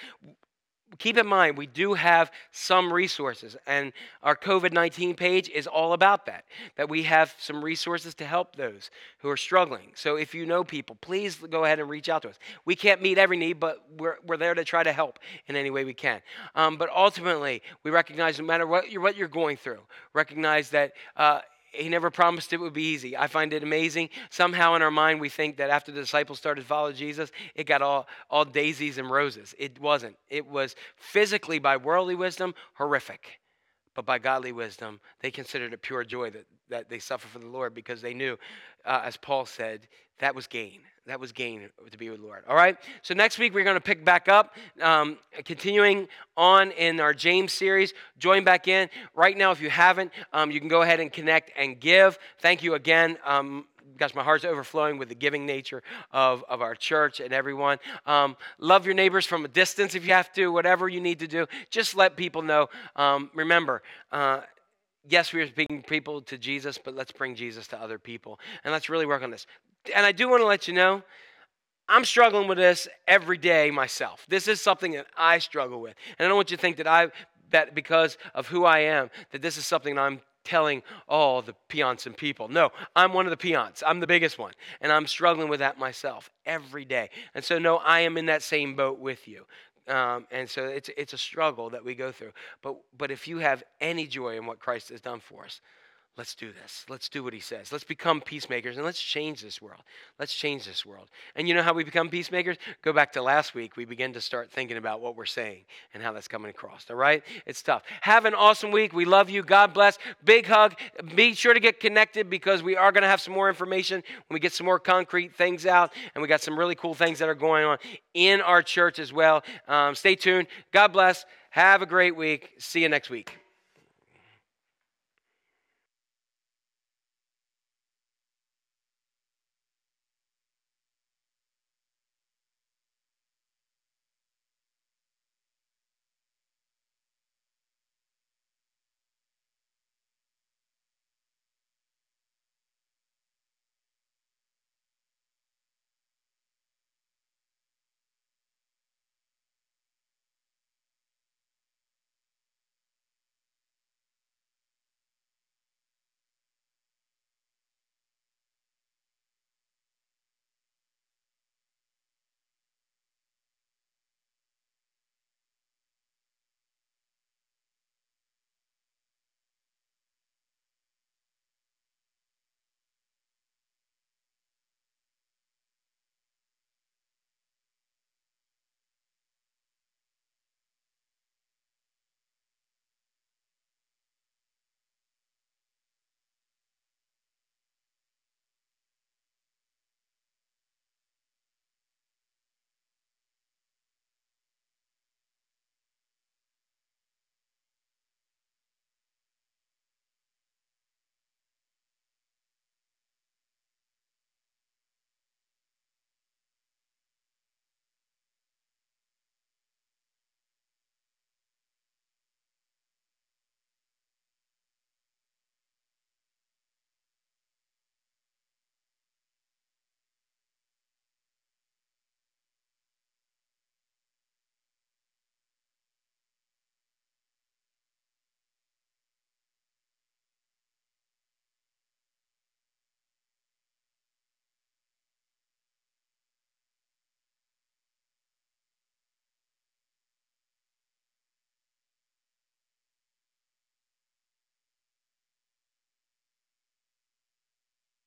keep in mind, we do have some resources, and our COVID nineteen page is all about that, that we have some resources to help those who are struggling. So if you know people, please go ahead and reach out to us. We can't meet every need, but we're, we're there to try to help in any way we can. Um, but ultimately, we recognize no matter what you're, what you're going through, recognize that uh, he never promised it would be easy. I find it amazing. Somehow in our mind, we think that after the disciples started to follow Jesus, it got all, all daisies and roses. It wasn't. It was physically, by worldly wisdom, horrific. But by godly wisdom, they considered it pure joy that, that they suffer for the Lord, because they knew, uh, as Paul said, that was gain. That was gain to be with the Lord. All right? So next week, we're going to pick back up, um, continuing on in our James series. Join back in. Right now, if you haven't, um, you can go ahead and connect and give. Thank you again. Um, gosh, my heart's overflowing with the giving nature of, of our church and everyone. Um, love your neighbors from a distance if you have to, whatever you need to do. Just let people know. Um, remember, uh, yes, we are bringing people to Jesus, but let's bring Jesus to other people. And let's really work on this. And I do want to let you know, I'm struggling with this every day myself. This is something that I struggle with. And I don't want you to think that I, that because of who I am, that this is something that I'm telling all the peons and people. No, I'm one of the peons. I'm the biggest one. And I'm struggling with that myself every day. And so, no, I am in that same boat with you. Um, and so it's it's a struggle that we go through. But but if you have any joy in what Christ has done for us, let's do this. Let's do what he says. Let's become peacemakers, and let's change this world. Let's change this world. And you know how we become peacemakers? Go back to last week. We begin to start thinking about what we're saying and how that's coming across, all right? It's tough. Have an awesome week. We love you. God bless. Big hug. Be sure to get connected, because we are going to have some more information when we get some more concrete things out, and we got some really cool things that are going on in our church as well. Um, stay tuned. God bless. Have a great week. See you next week.